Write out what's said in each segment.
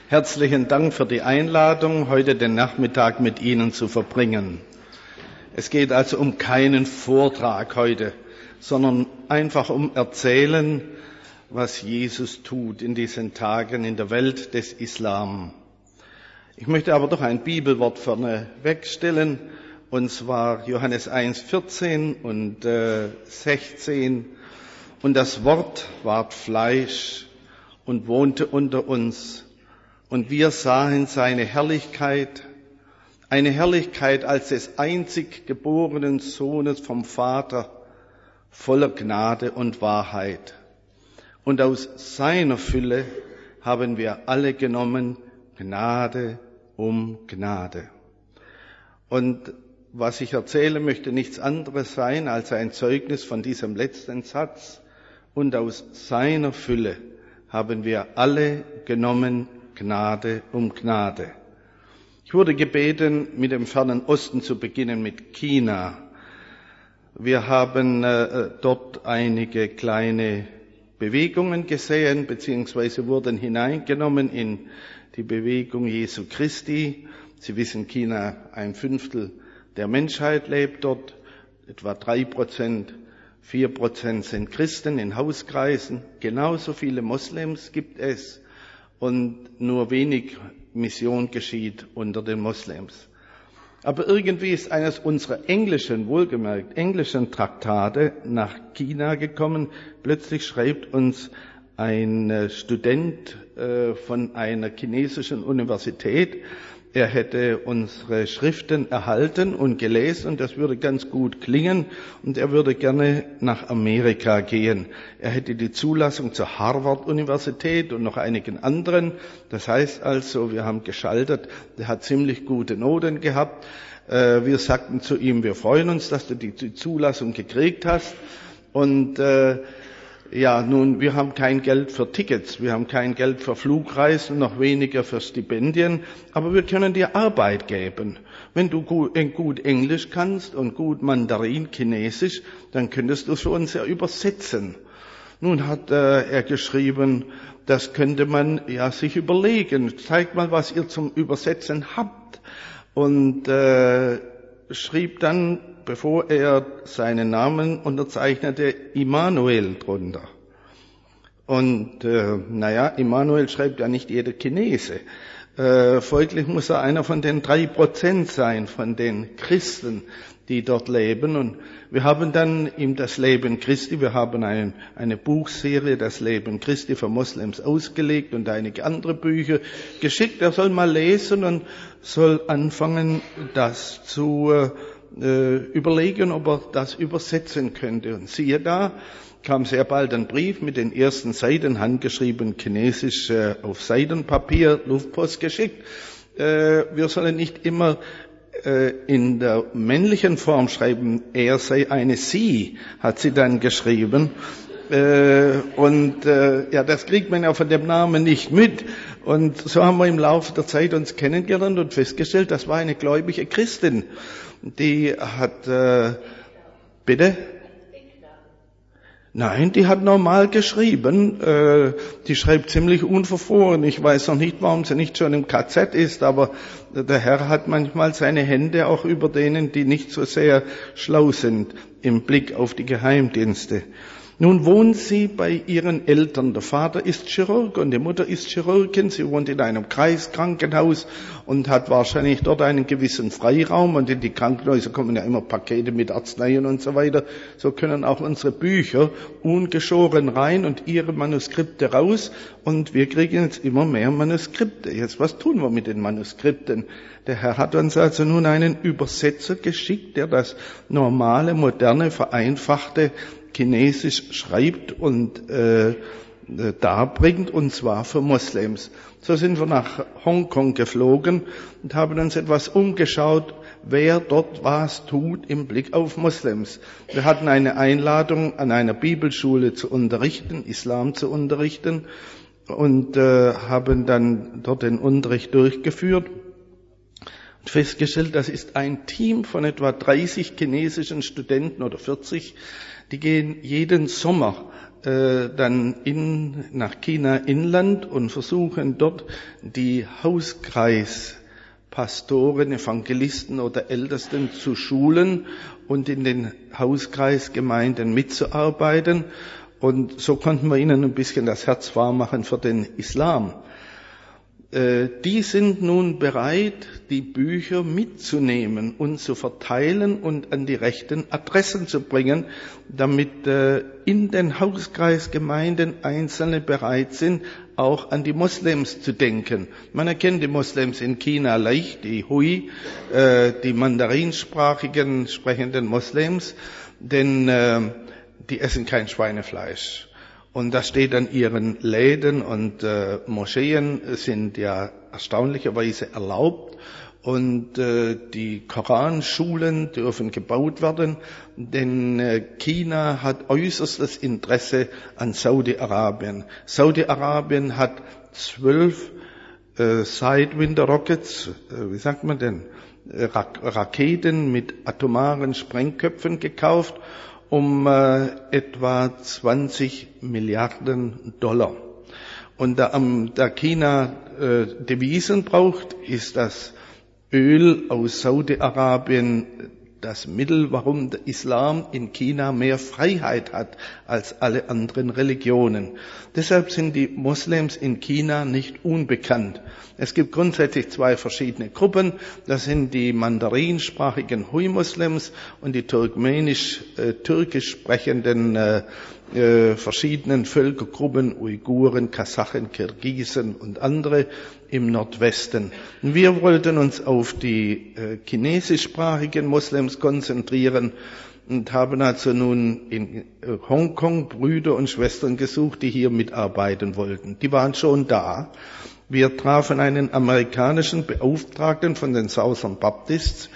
Herzlichen Dank für die Einladung, heute den Nachmittag mit Ihnen zu verbringen. Es geht also um keinen Vortrag heute, sondern einfach um Erzählen, was Jesus tut in diesen Tagen in der Welt des Islam. Ich möchte aber doch ein Bibelwort vorne wegstellen, und zwar Johannes 1,14 und 16. Und das Wort ward Fleisch und wohnte unter uns, und wir sahen seine Herrlichkeit, eine Herrlichkeit als des einzig geborenen Sohnes vom Vater, voller Gnade und Wahrheit. Und aus seiner Fülle haben wir alle genommen, Gnade um Gnade. Und was ich erzähle, möchte nichts anderes sein als ein Zeugnis von diesem letzten Satz. Und aus seiner Fülle haben wir alle genommen, Gnade um Gnade. Ich wurde gebeten, mit dem Fernen Osten zu beginnen, mit China. Wir haben dort einige kleine Bewegungen gesehen, beziehungsweise wurden hineingenommen in die Bewegung Jesu Christi. Sie wissen, China, 1/5 der Menschheit lebt dort, etwa 3%, 4% sind Christen in Hauskreisen, genauso viele Moslems gibt es und nur wenig Mission geschieht unter den Moslems. Aber irgendwie ist eines unserer wohlgemerkt englischen Traktate nach China gekommen. Plötzlich schreibt uns ein Student von einer chinesischen Universität, er hätte unsere Schriften erhalten und gelesen und das würde ganz gut klingen und er würde gerne nach Amerika gehen. Er hätte die Zulassung zur Harvard-Universität und noch einigen anderen. Das heißt also, wir haben geschaltet, er hat ziemlich gute Noten gehabt. Wir sagten zu ihm, wir freuen uns, dass du die Zulassung gekriegt hast. Und nun, wir haben kein Geld für Tickets, wir haben kein Geld für Flugreisen, noch weniger für Stipendien, aber wir können dir Arbeit geben. Wenn du gut Englisch kannst und gut Mandarin, Chinesisch, dann könntest du es für uns ja übersetzen. Nun hat er geschrieben, das könnte man ja sich überlegen. Zeigt mal, was ihr zum Übersetzen habt. Und schrieb dann, bevor er seinen Namen unterzeichnete, Immanuel drunter. Und Immanuel schreibt ja nicht jeder Chinese. Folglich muss er einer von den 3% sein, von den Christen, die dort leben. Und wir haben dann ihm das Leben Christi, wir haben eine Buchserie, das Leben Christi für Moslems ausgelegt und einige andere Bücher geschickt. Er soll mal lesen und soll anfangen, das zu überlegen, ob er das übersetzen könnte. Und siehe da, kam sehr bald ein Brief mit den ersten Seiten, handgeschrieben chinesisch auf Seidenpapier, Luftpost geschickt. Wir sollen nicht immer in der männlichen Form schreiben, er sei eine Sie, hat sie dann geschrieben. Das kriegt man ja von dem Namen nicht mit. Und so haben wir im Laufe der Zeit uns kennengelernt und festgestellt, das war eine gläubige Christin. Die hat, bitte? Nein, die hat normal geschrieben. Die schreibt ziemlich unverfroren. Ich weiß noch nicht, warum sie nicht schon im KZ ist, aber der Herr hat manchmal seine Hände auch über denen, die nicht so sehr schlau sind im Blick auf die Geheimdienste. Nun wohnt sie bei ihren Eltern. Der Vater ist Chirurg und die Mutter ist Chirurgin. Sie wohnt in einem Kreiskrankenhaus und hat wahrscheinlich dort einen gewissen Freiraum. Und in die Krankenhäuser kommen ja immer Pakete mit Arzneien und so weiter. So können auch unsere Bücher ungeschoren rein und ihre Manuskripte raus. Und wir kriegen jetzt immer mehr Manuskripte. Jetzt, was tun wir mit den Manuskripten? Der Herr hat uns also nun einen Übersetzer geschickt, der das normale, moderne, vereinfachte Chinesisch schreibt und darbringt, und zwar für Moslems. So sind wir nach Hongkong geflogen und haben uns etwas umgeschaut, wer dort was tut im Blick auf Moslems. Wir hatten eine Einladung, an einer Bibelschule zu unterrichten, Islam zu unterrichten, und haben dann dort den Unterricht durchgeführt und festgestellt, das ist ein Team von etwa 30 chinesischen Studenten oder 40, die gehen jeden Sommer dann nach China Inland und versuchen dort die Hauskreispastoren, Evangelisten oder Ältesten zu schulen und in den Hauskreisgemeinden mitzuarbeiten. Und so konnten wir ihnen ein bisschen das Herz warm machen für den Islam. Die sind nun bereit, die Bücher mitzunehmen und zu verteilen und an die rechten Adressen zu bringen, damit in den Hauskreisgemeinden Einzelne bereit sind, auch an die Moslems zu denken. Man erkennt die Moslems in China leicht, die Hui, die mandarinsprachigen sprechenden Moslems, denn die essen kein Schweinefleisch. Und das steht an ihren Läden und Moscheen sind ja erstaunlicherweise erlaubt. Und die Koranschulen dürfen gebaut werden, denn China hat äußerstes Interesse an Saudi-Arabien. Saudi-Arabien hat 12 Sidewinder Rockets, wie sagt man denn, Raketen mit atomaren Sprengköpfen gekauft, um etwa 20 Milliarden $. Und da China Devisen braucht, ist das Öl aus Saudi-Arabien das Mittel, warum der Islam in China mehr Freiheit hat als alle anderen Religionen. Deshalb sind die Moslems in China nicht unbekannt. Es gibt grundsätzlich 2 verschiedene Gruppen. Das sind die mandarinsprachigen Hui-Moslems und die türkisch sprechenden verschiedenen Völkergruppen, Uiguren, Kasachen, Kirgisen und andere im Nordwesten. Wir wollten uns auf die chinesischsprachigen Moslems konzentrieren und haben also nun in Hongkong Brüder und Schwestern gesucht, die hier mitarbeiten wollten. Die waren schon da. Wir trafen einen amerikanischen Beauftragten von den Southern Baptists,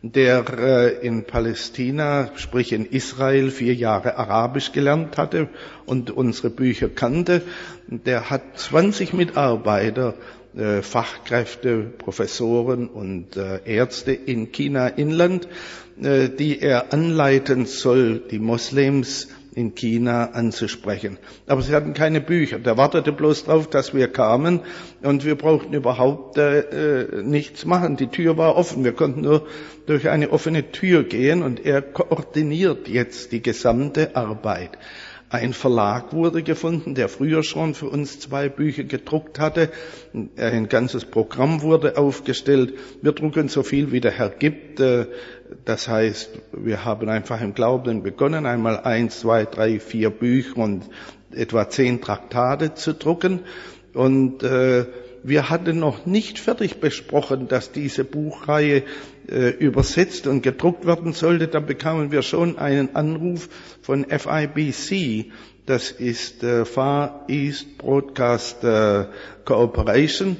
der in Palästina, sprich in Israel, 4 Jahre Arabisch gelernt hatte und unsere Bücher kannte. Der hat 20 Mitarbeiter, Fachkräfte, Professoren und Ärzte in China Inland, die er anleiten soll, die Moslems in China anzusprechen. Aber sie hatten keine Bücher. Der wartete bloß drauf, dass wir kamen und wir brauchten überhaupt nichts machen. Die Tür war offen. Wir konnten nur durch eine offene Tür gehen und er koordiniert jetzt die gesamte Arbeit. Ein Verlag wurde gefunden, der früher schon für uns 2 Bücher gedruckt hatte. Ein ganzes Programm wurde aufgestellt. Wir drucken so viel, wie der Herr gibt. Das heißt, wir haben einfach im Glauben begonnen, einmal 1, 2, 3, 4 Bücher und etwa 10 Traktate zu drucken. Und wir hatten noch nicht fertig besprochen, dass diese Buchreihe übersetzt und gedruckt werden sollte. Da bekamen wir schon einen Anruf von FIBC, das ist Far East Broadcast Cooperation,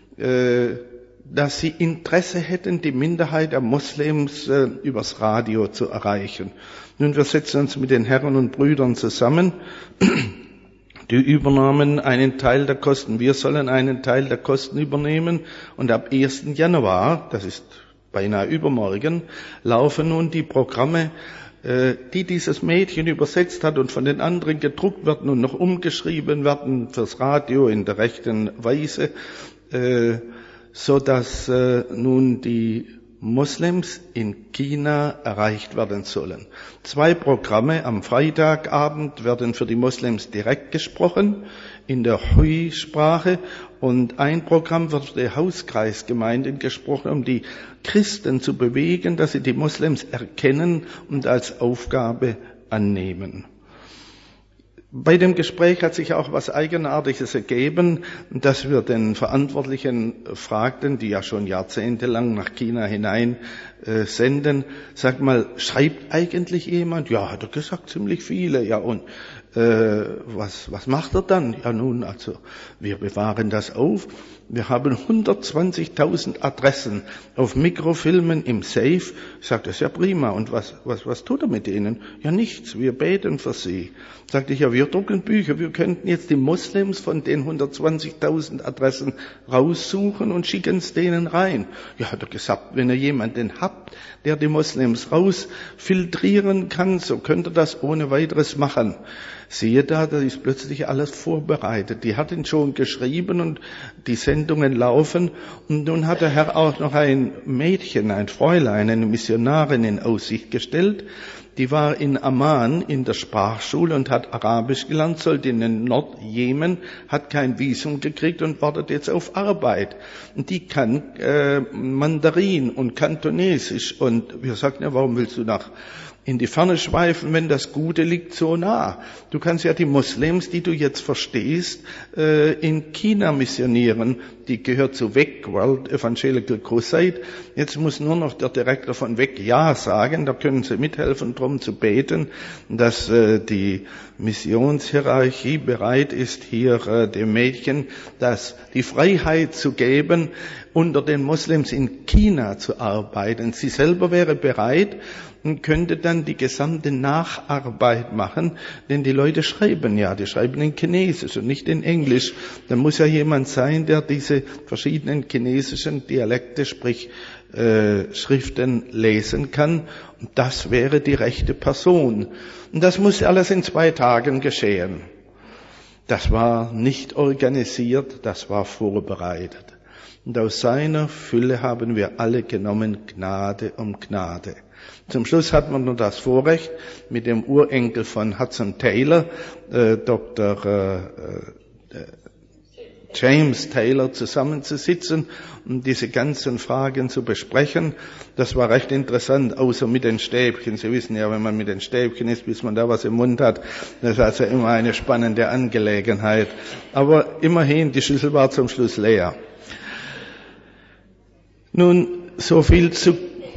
dass sie Interesse hätten, die Minderheit der Moslems übers Radio zu erreichen. Nun, wir setzen uns mit den Herren und Brüdern zusammen. Die übernahmen einen Teil der Kosten. Wir sollen einen Teil der Kosten übernehmen. Und ab 1. Januar, das ist beinahe übermorgen, laufen nun die Programme, die dieses Mädchen übersetzt hat und von den anderen gedruckt werden und noch umgeschrieben werden fürs Radio in der rechten Weise, so dass nun die Moslems in China erreicht werden sollen. 2 Programme am Freitagabend werden für die Moslems direkt gesprochen in der Hui-Sprache und ein Programm wird für die Hauskreisgemeinden gesprochen, um die Christen zu bewegen, dass sie die Moslems erkennen und als Aufgabe annehmen. Bei dem Gespräch hat sich auch was Eigenartiges ergeben, dass wir den Verantwortlichen fragten, die ja schon jahrzehntelang nach China hinein senden, sag mal, schreibt eigentlich jemand? Ja, hat er gesagt, ziemlich viele. Ja, und was macht er dann? Ja nun, also wir bewahren das auf. Wir haben 120.000 Adressen auf Mikrofilmen im Safe. Ich sagte, das ist ja prima. Und was tut er mit denen? Ja nichts, wir beten für sie. Sagte ich, ja, wir drucken Bücher. Wir könnten jetzt die Moslems von den 120.000 Adressen raussuchen und schicken es denen rein. Ja, hat er gesagt, wenn ihr jemanden habt, der die Moslems rausfiltrieren kann, so könnt ihr das ohne weiteres machen. Siehe da ist plötzlich alles vorbereitet. Die hatten schon geschrieben und die Sendungen laufen. Und nun hat der Herr auch noch ein Mädchen, ein Fräulein, eine Missionarin in Aussicht gestellt. Die war in Amman in der Sprachschule und hat Arabisch gelernt, sollte in den Nordjemen, hat kein Visum gekriegt und wartet jetzt auf Arbeit. Und die kann Mandarin und Kantonesisch. Und wir sagten, ja, warum willst du in die Ferne schweifen, wenn das Gute liegt so nah? Du kannst ja die Moslems, die du jetzt verstehst, in China missionieren. Die gehört zu WEC, World Evangelical Crusade. Jetzt muss nur noch der Direktor von WEC Ja sagen. Da können Sie mithelfen, darum zu beten, dass die Missionshierarchie bereit ist, hier dem Mädchen die Freiheit zu geben, unter den Moslems in China zu arbeiten. Sie selber wäre bereit und könnte dann die gesamte Nacharbeit machen, denn die Leute schreiben in Chinesisch und nicht in Englisch. Da muss ja jemand sein, der diese verschiedenen chinesischen Dialekte, sprich Schriften lesen kann. Und das wäre die rechte Person. Und das muss alles in 2 Tagen geschehen. Das war nicht organisiert, das war vorbereitet. Und aus seiner Fülle haben wir alle genommen, Gnade um Gnade. Zum Schluss hat man nur das Vorrecht, mit dem Urenkel von Hudson Taylor, Dr. James Taylor, zusammenzusitzen und diese ganzen Fragen zu besprechen. Das war recht interessant, außer mit den Stäbchen. Sie wissen ja, wenn man mit den Stäbchen ist, bis man da was im Mund hat, das ist also immer eine spannende Angelegenheit. Aber immerhin, die Schüssel war zum Schluss leer. Nun, so viel zu...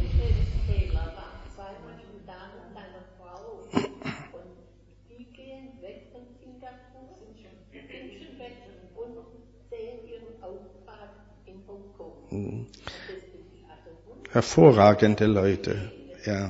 Hervorragende Leute, ja.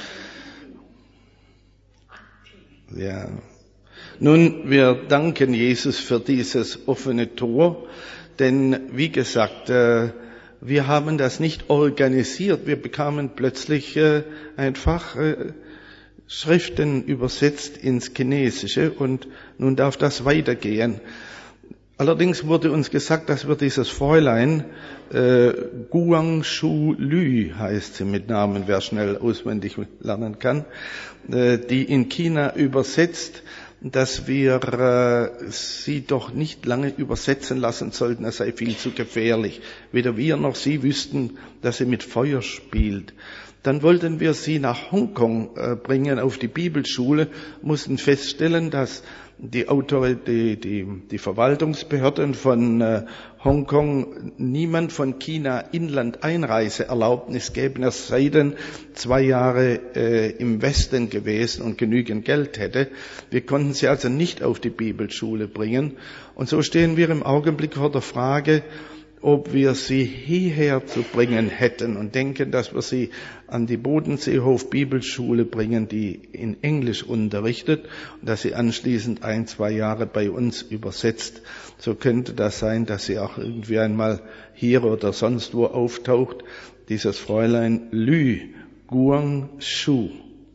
Ja. Nun, wir danken Jesus für dieses offene Tor, denn wie gesagt, wir haben das nicht organisiert. Wir bekamen plötzlich einfach Schriften übersetzt ins Chinesische und nun darf das weitergehen. Allerdings wurde uns gesagt, dass wir dieses Fräulein, Guangshu Lü heißt sie mit Namen, wer schnell auswendig lernen kann, die in China übersetzt, dass wir sie doch nicht lange übersetzen lassen sollten, es sei viel zu gefährlich. Weder wir noch sie wüssten, dass sie mit Feuer spielt. Dann wollten wir sie nach Hongkong bringen auf die Bibelschule, mussten feststellen, dass die Verwaltungsbehörden von Hongkong niemand von China Inland-Einreiseerlaubnis geben, es sei denn 2 Jahre im Westen gewesen und genügend Geld hätte. Wir konnten sie also nicht auf die Bibelschule bringen. Und so stehen wir im Augenblick vor der Frage, ob wir sie hierher zu bringen hätten und denken, dass wir sie an die Bodenseehof Bibelschule bringen, die in Englisch unterrichtet und dass sie anschließend 1-2 Jahre bei uns übersetzt. So könnte das sein, dass sie auch irgendwie einmal hier oder sonst wo auftaucht. Dieses Fräulein Lü Guangshu.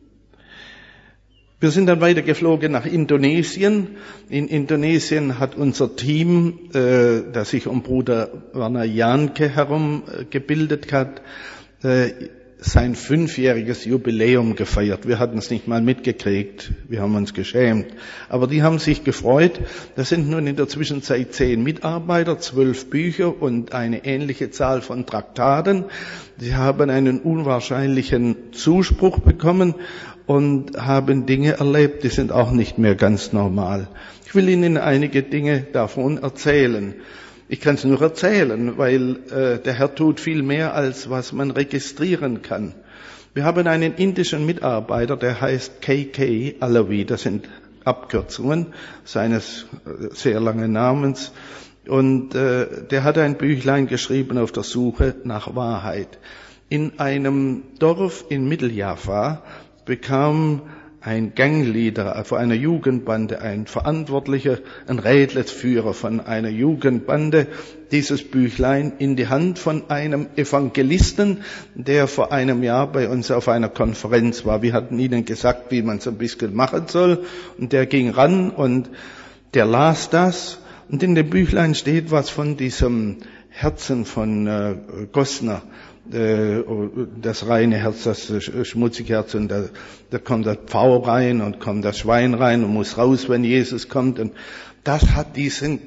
Wir sind dann weiter geflogen nach Indonesien. In Indonesien hat unser Team, das sich um Bruder Werner Janke herum gebildet hat, sein 5-jähriges Jubiläum gefeiert. Wir hatten es nicht mal mitgekriegt, wir haben uns geschämt. Aber die haben sich gefreut. Das sind nun in der Zwischenzeit 10 Mitarbeiter, 12 Bücher und eine ähnliche Zahl von Traktaten. Sie haben einen unwahrscheinlichen Zuspruch bekommen und haben Dinge erlebt, die sind auch nicht mehr ganz normal. Ich will Ihnen einige Dinge davon erzählen. Ich kann es nur erzählen, weil der Herr tut viel mehr, als was man registrieren kann. Wir haben einen indischen Mitarbeiter, der heißt KK Alawi, das sind Abkürzungen seines sehr langen Namens. Und der hat ein Büchlein geschrieben auf der Suche nach Wahrheit. In einem Dorf in Mitteljava bekam ein Gangleader von einer Jugendbande, ein Verantwortlicher, ein Rädelsführer von einer Jugendbande, dieses Büchlein in die Hand von einem Evangelisten, der vor einem Jahr bei uns auf einer Konferenz war. Wir hatten ihnen gesagt, wie man es ein bisschen machen soll, und der ging ran und der las das, und in dem Büchlein steht was von diesem Herzen von Gosner, das reine Herz, das schmutzige Herz, und da kommt der Pfau rein und kommt das Schwein rein und muss raus, wenn Jesus kommt. Und das hat diesen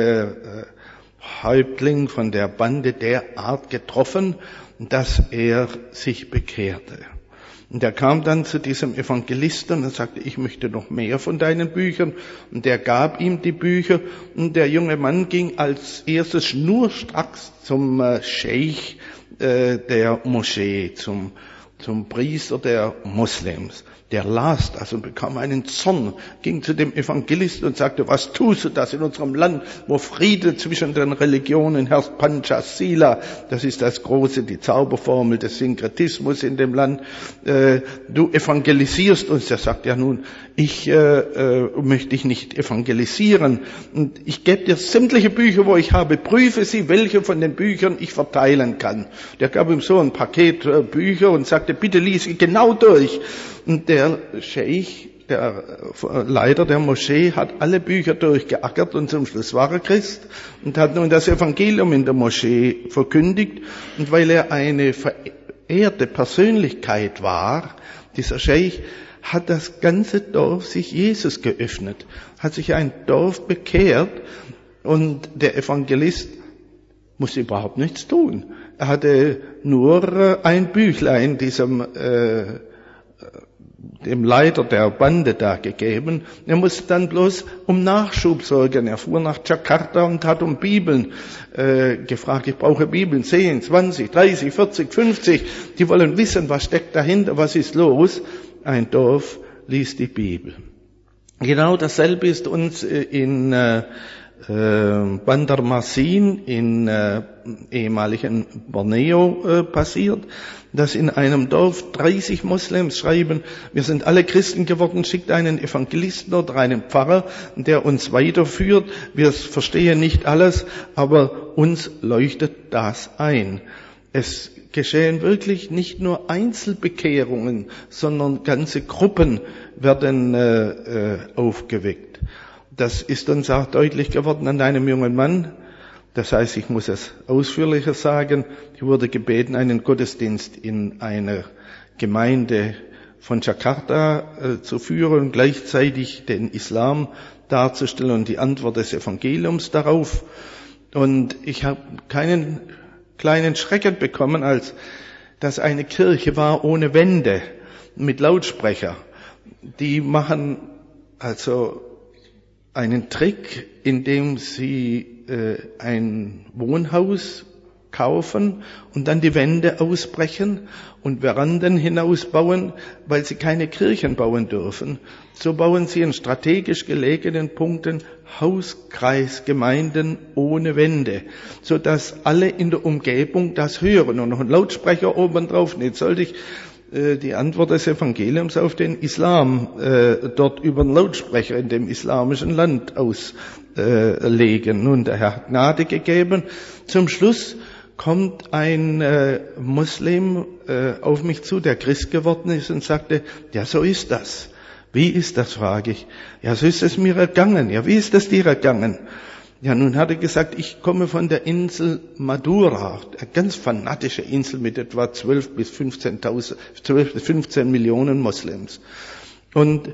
Häuptling von der Bande derart getroffen, dass er sich bekehrte. Und er kam dann zu diesem Evangelisten und sagte, ich möchte noch mehr von deinen Büchern. Und der gab ihm die Bücher. Und der junge Mann ging als erstes schnurstracks zum Scheich der Moschee, zum Priester der Moslems. Der las das und bekam einen Zorn, ging zu dem Evangelisten und sagte, was tust du das in unserem Land, wo Friede zwischen den Religionen herrscht, Panchasila, das ist die Zauberformel des Synkretismus in dem Land. Du evangelisierst uns. Der sagt, ja nun, ich möchte dich nicht evangelisieren. Und ich gebe dir sämtliche Bücher, wo ich habe, prüfe sie, welche von den Büchern ich verteilen kann. Der gab ihm so ein Paket Bücher und sagte, bitte lies sie genau durch. Und der Scheich, der Leiter der Moschee, hat alle Bücher durchgeackert und zum Schluss war er Christ und hat nun das Evangelium in der Moschee verkündigt. Und weil er eine verehrte Persönlichkeit war, dieser Scheich, hat das ganze Dorf sich Jesus geöffnet, hat sich ein Dorf bekehrt, und der Evangelist musste überhaupt nichts tun. Er hatte nur ein Büchlein dem Leiter der Bande da gegeben. Er musste dann bloß um Nachschub sorgen. Er fuhr nach Jakarta und hat um Bibeln gefragt. Ich brauche Bibeln, 10, 20, 30, 40, 50. Die wollen wissen, was steckt dahinter, was ist los. Ein Dorf liest die Bibel. Genau dasselbe ist uns in Banjarmasin in ehemaligen Borneo passiert, dass in einem Dorf 30 Moslems schreiben, wir sind alle Christen geworden, schickt einen Evangelisten oder einen Pfarrer, der uns weiterführt. Wir verstehen nicht alles, aber uns leuchtet das ein. Es geschehen wirklich nicht nur Einzelbekehrungen, sondern ganze Gruppen werden aufgeweckt. Das ist uns auch deutlich geworden an einem jungen Mann. Das heißt, ich muss es ausführlicher sagen. Ich wurde gebeten, einen Gottesdienst in einer Gemeinde von Jakarta zu führen und gleichzeitig den Islam darzustellen und die Antwort des Evangeliums darauf. Und ich habe keinen kleinen Schrecken bekommen, als dass eine Kirche war ohne Wände, mit Lautsprecher. Die machen also einen Trick, indem sie ein Wohnhaus kaufen und dann die Wände ausbrechen und Veranden hinausbauen, weil sie keine Kirchen bauen dürfen. So bauen sie in strategisch gelegenen Punkten Hauskreisgemeinden ohne Wände, sodass alle in der Umgebung das hören und noch ein Lautsprecher obendrauf. Jetzt sollte ich die Antwort des Evangeliums auf den Islam dort über den Lautsprecher in dem islamischen Land auslegen. Nun, der Herr hat Gnade gegeben. Zum Schluss kommt ein Muslim auf mich zu, der Christ geworden ist, und sagte, ja, so ist das. Wie ist das, frage ich. Ja, so ist es mir ergangen. Ja, wie ist es dir ergangen? Ja, nun hat er gesagt, ich komme von der Insel Madura, eine ganz fanatische Insel mit etwa 12 bis 15 Millionen Moslems. Und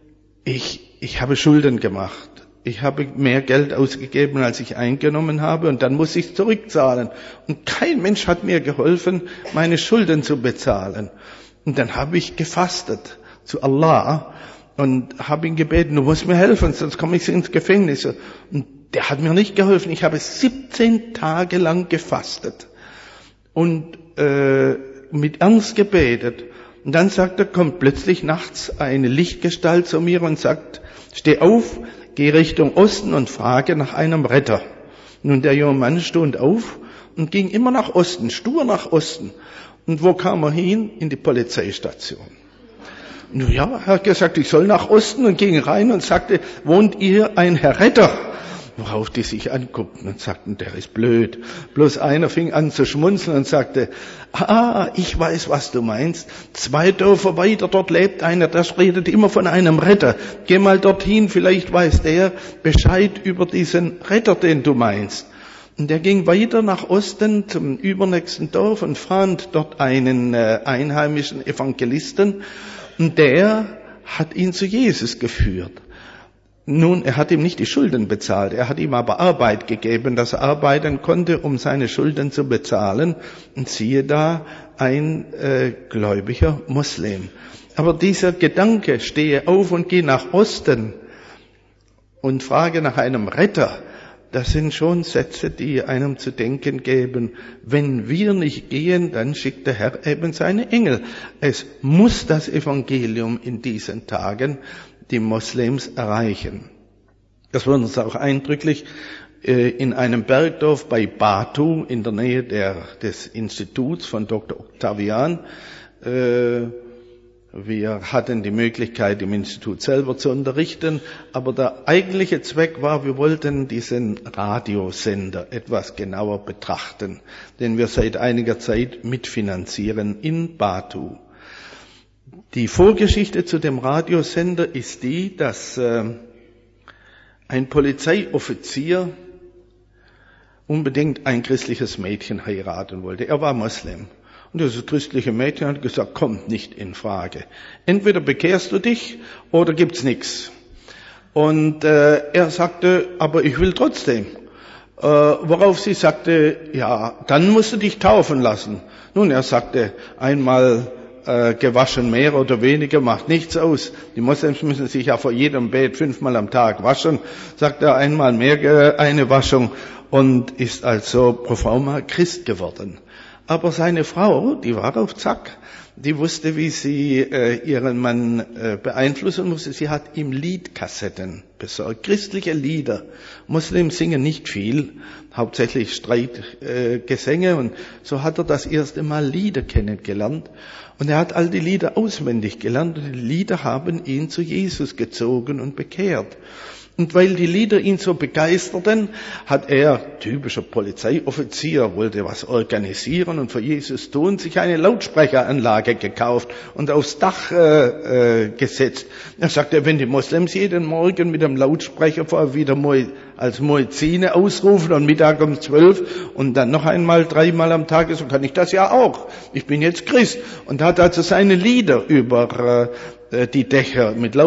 ich habe Schulden gemacht. Ich habe mehr Geld ausgegeben, als ich eingenommen habe, und dann muss ich zurückzahlen. Und kein Mensch hat mir geholfen, meine Schulden zu bezahlen. Und dann habe ich gefastet zu Allah und habe ihn gebeten, du musst mir helfen, sonst komme ich ins Gefängnis. Und der hat mir nicht geholfen. Ich habe 17 Tage lang gefastet und mit Ernst gebetet. Und dann kommt plötzlich nachts eine Lichtgestalt zu mir und sagt, steh auf, geh Richtung Osten und frage nach einem Retter. Nun, der junge Mann stund auf und ging immer nach Osten, stur nach Osten. Und wo kam er hin? In die Polizeistation. nun ja, er hat gesagt, ich soll nach Osten und ging rein und sagte, wohnt hier ein Herr Retter? Worauf die sich anguckten und sagten, der ist blöd. Bloß einer fing an zu schmunzeln und sagte, ich weiß, was du meinst. 2 Dörfer weiter, dort lebt einer, das redet immer von einem Retter. Geh mal dorthin, vielleicht weiß der Bescheid über diesen Retter, den du meinst. Und er ging weiter nach Osten zum übernächsten Dorf und fand dort einen einheimischen Evangelisten. Und der hat ihn zu Jesus geführt. Nun, er hat ihm nicht die Schulden bezahlt, er hat ihm aber Arbeit gegeben, dass er arbeiten konnte, um seine Schulden zu bezahlen. Und siehe da, ein gläubiger Muslim. Aber dieser Gedanke, stehe auf und geh nach Osten und frage nach einem Retter, das sind schon Sätze, die einem zu denken geben. Wenn wir nicht gehen, dann schickt der Herr eben seine Engel. Es muss das Evangelium in diesen Tagen die Moslems erreichen. Das wird uns auch eindrücklich in einem Bergdorf bei Batu in der Nähe des Instituts von Dr. Octavian. Wir hatten die Möglichkeit, im Institut selber zu unterrichten, aber der eigentliche Zweck war, wir wollten diesen Radiosender etwas genauer betrachten, den wir seit einiger Zeit mitfinanzieren in Batu. Die Vorgeschichte zu dem Radiosender ist die, dass ein Polizeioffizier unbedingt ein christliches Mädchen heiraten wollte. Er war Moslem. Und das christliche Mädchen hat gesagt, kommt nicht in Frage. Entweder bekehrst du dich oder gibt's nichts. Und er sagte, aber ich will trotzdem. Worauf sie sagte, ja, dann musst du dich taufen lassen. Nun, er sagte, einmal gewaschen, mehr oder weniger, macht nichts aus. Die Moslems müssen sich ja vor jedem Bett 5-mal am Tag waschen. Sagt er, einmal mehr eine Waschung und ist also pro forma Christ geworden. Aber seine Frau, die war auf Zack, die wusste, wie sie ihren Mann beeinflussen musste. Sie hat ihm Liedkassetten besorgt, christliche Lieder. Moslems singen nicht viel, hauptsächlich Streitgesänge, und so hat er das erste Mal Lieder kennengelernt. Und er hat all die Lieder auswendig gelernt, und die Lieder haben ihn zu Jesus gezogen und bekehrt. Und weil die Lieder ihn so begeisterten, hat er, typischer Polizeioffizier, wollte was organisieren und für Jesus tun, sich eine Lautsprecheranlage gekauft und aufs Dach gesetzt. Er sagte, wenn die Moslems jeden Morgen mit dem Lautsprecher wieder als Muezzine ausrufen und Mittag um 12 und dann noch einmal 3-mal am Tag, so kann ich das ja auch. Ich bin jetzt Christ. Und hat also seine Lieder über die Dächer mit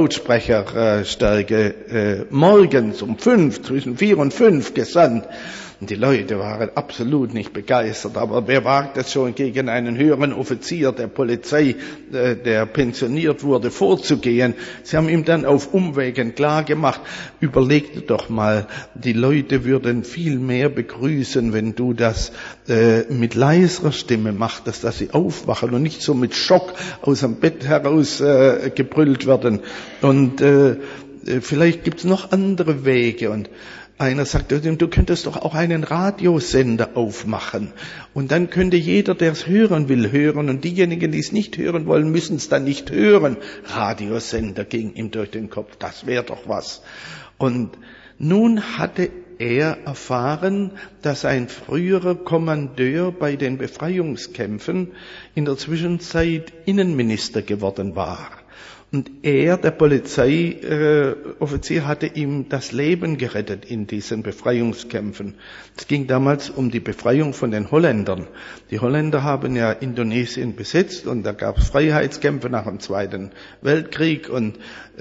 Lautsprecherstärke morgens um 5, zwischen 4 und 5 gesandt. Und die Leute waren absolut nicht begeistert. Aber wer wagt es schon, gegen einen höheren Offizier der Polizei, der pensioniert wurde, vorzugehen? Sie haben ihm dann auf Umwegen klargemacht, überleg doch mal, die Leute würden viel mehr begrüßen, wenn du das mit leiserer Stimme machtest, dass sie aufwachen und nicht so mit Schock aus dem Bett heraus gebrüllt werden. Und vielleicht gibt's noch andere Wege. Und einer sagte, du könntest doch auch einen Radiosender aufmachen. Und dann könnte jeder, der es hören will, hören. Und diejenigen, die es nicht hören wollen, müssen es dann nicht hören. Radiosender ging ihm durch den Kopf. Das wäre doch was. Und nun hatte er erfahren, dass ein früherer Kommandeur bei den Befreiungskämpfen in der Zwischenzeit Innenminister geworden war. Und er, der Polizeioffizier, hatte ihm das Leben gerettet in diesen Befreiungskämpfen. Es ging damals um die Befreiung von den Holländern. Die Holländer haben ja Indonesien besetzt und da gab es Freiheitskämpfe nach dem Zweiten Weltkrieg und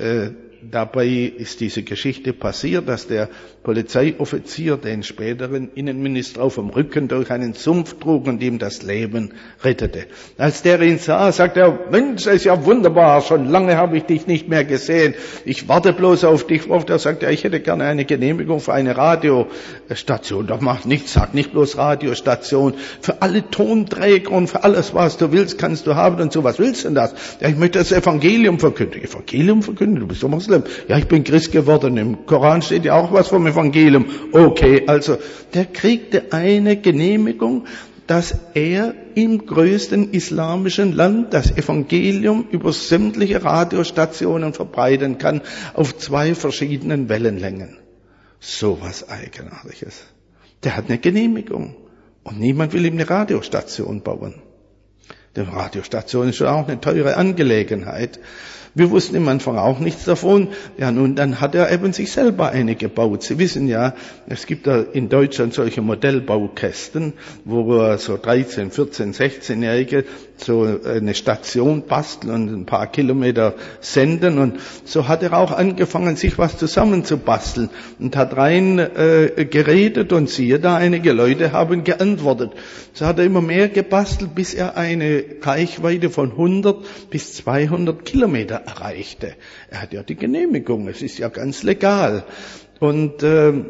dabei ist diese Geschichte passiert, dass der Polizeioffizier den späteren Innenminister auf dem Rücken durch einen Sumpf trug und ihm das Leben rettete. Als der ihn sah, sagte er, Mensch, das ist ja wunderbar, schon lange habe ich dich nicht mehr gesehen. Ich warte bloß auf dich. Er sagte, ich hätte gerne eine Genehmigung für eine Radiostation. Doch macht nichts, sag nicht bloß Radiostation. Für alle Tonträger und für alles, was du willst, kannst du haben und so. Was willst du denn das? Ja, ich möchte das Evangelium verkünden. Evangelium verkünden? Du bist doch Muslim. Ja, ich bin Christ geworden. Im Koran steht ja auch was vom Evangelium. Okay, also der kriegte eine Genehmigung dass er im größten islamischen Land das Evangelium über sämtliche Radiostationen verbreiten kann, auf 2 verschiedenen Wellenlängen. So was Eigenartiges. Der hat eine Genehmigung. Und niemand will ihm eine Radiostation bauen. Die Radiostation ist schon auch eine teure Angelegenheit. Wir wussten am Anfang auch nichts davon. Ja, nun, dann hat er eben sich selber eine gebaut. Sie wissen ja, es gibt da in Deutschland solche Modellbaukästen, wo so 13, 14, 16-Jährige so eine Station basteln und ein paar Kilometer senden. Und so hat er auch angefangen, sich was zusammenzubasteln und hat rein geredet und siehe da, einige Leute haben geantwortet. So hat er immer mehr gebastelt, bis er eine Reichweite von 100 bis 200 Kilometer erreichte. Er hat ja die Genehmigung, es ist ja ganz legal. Und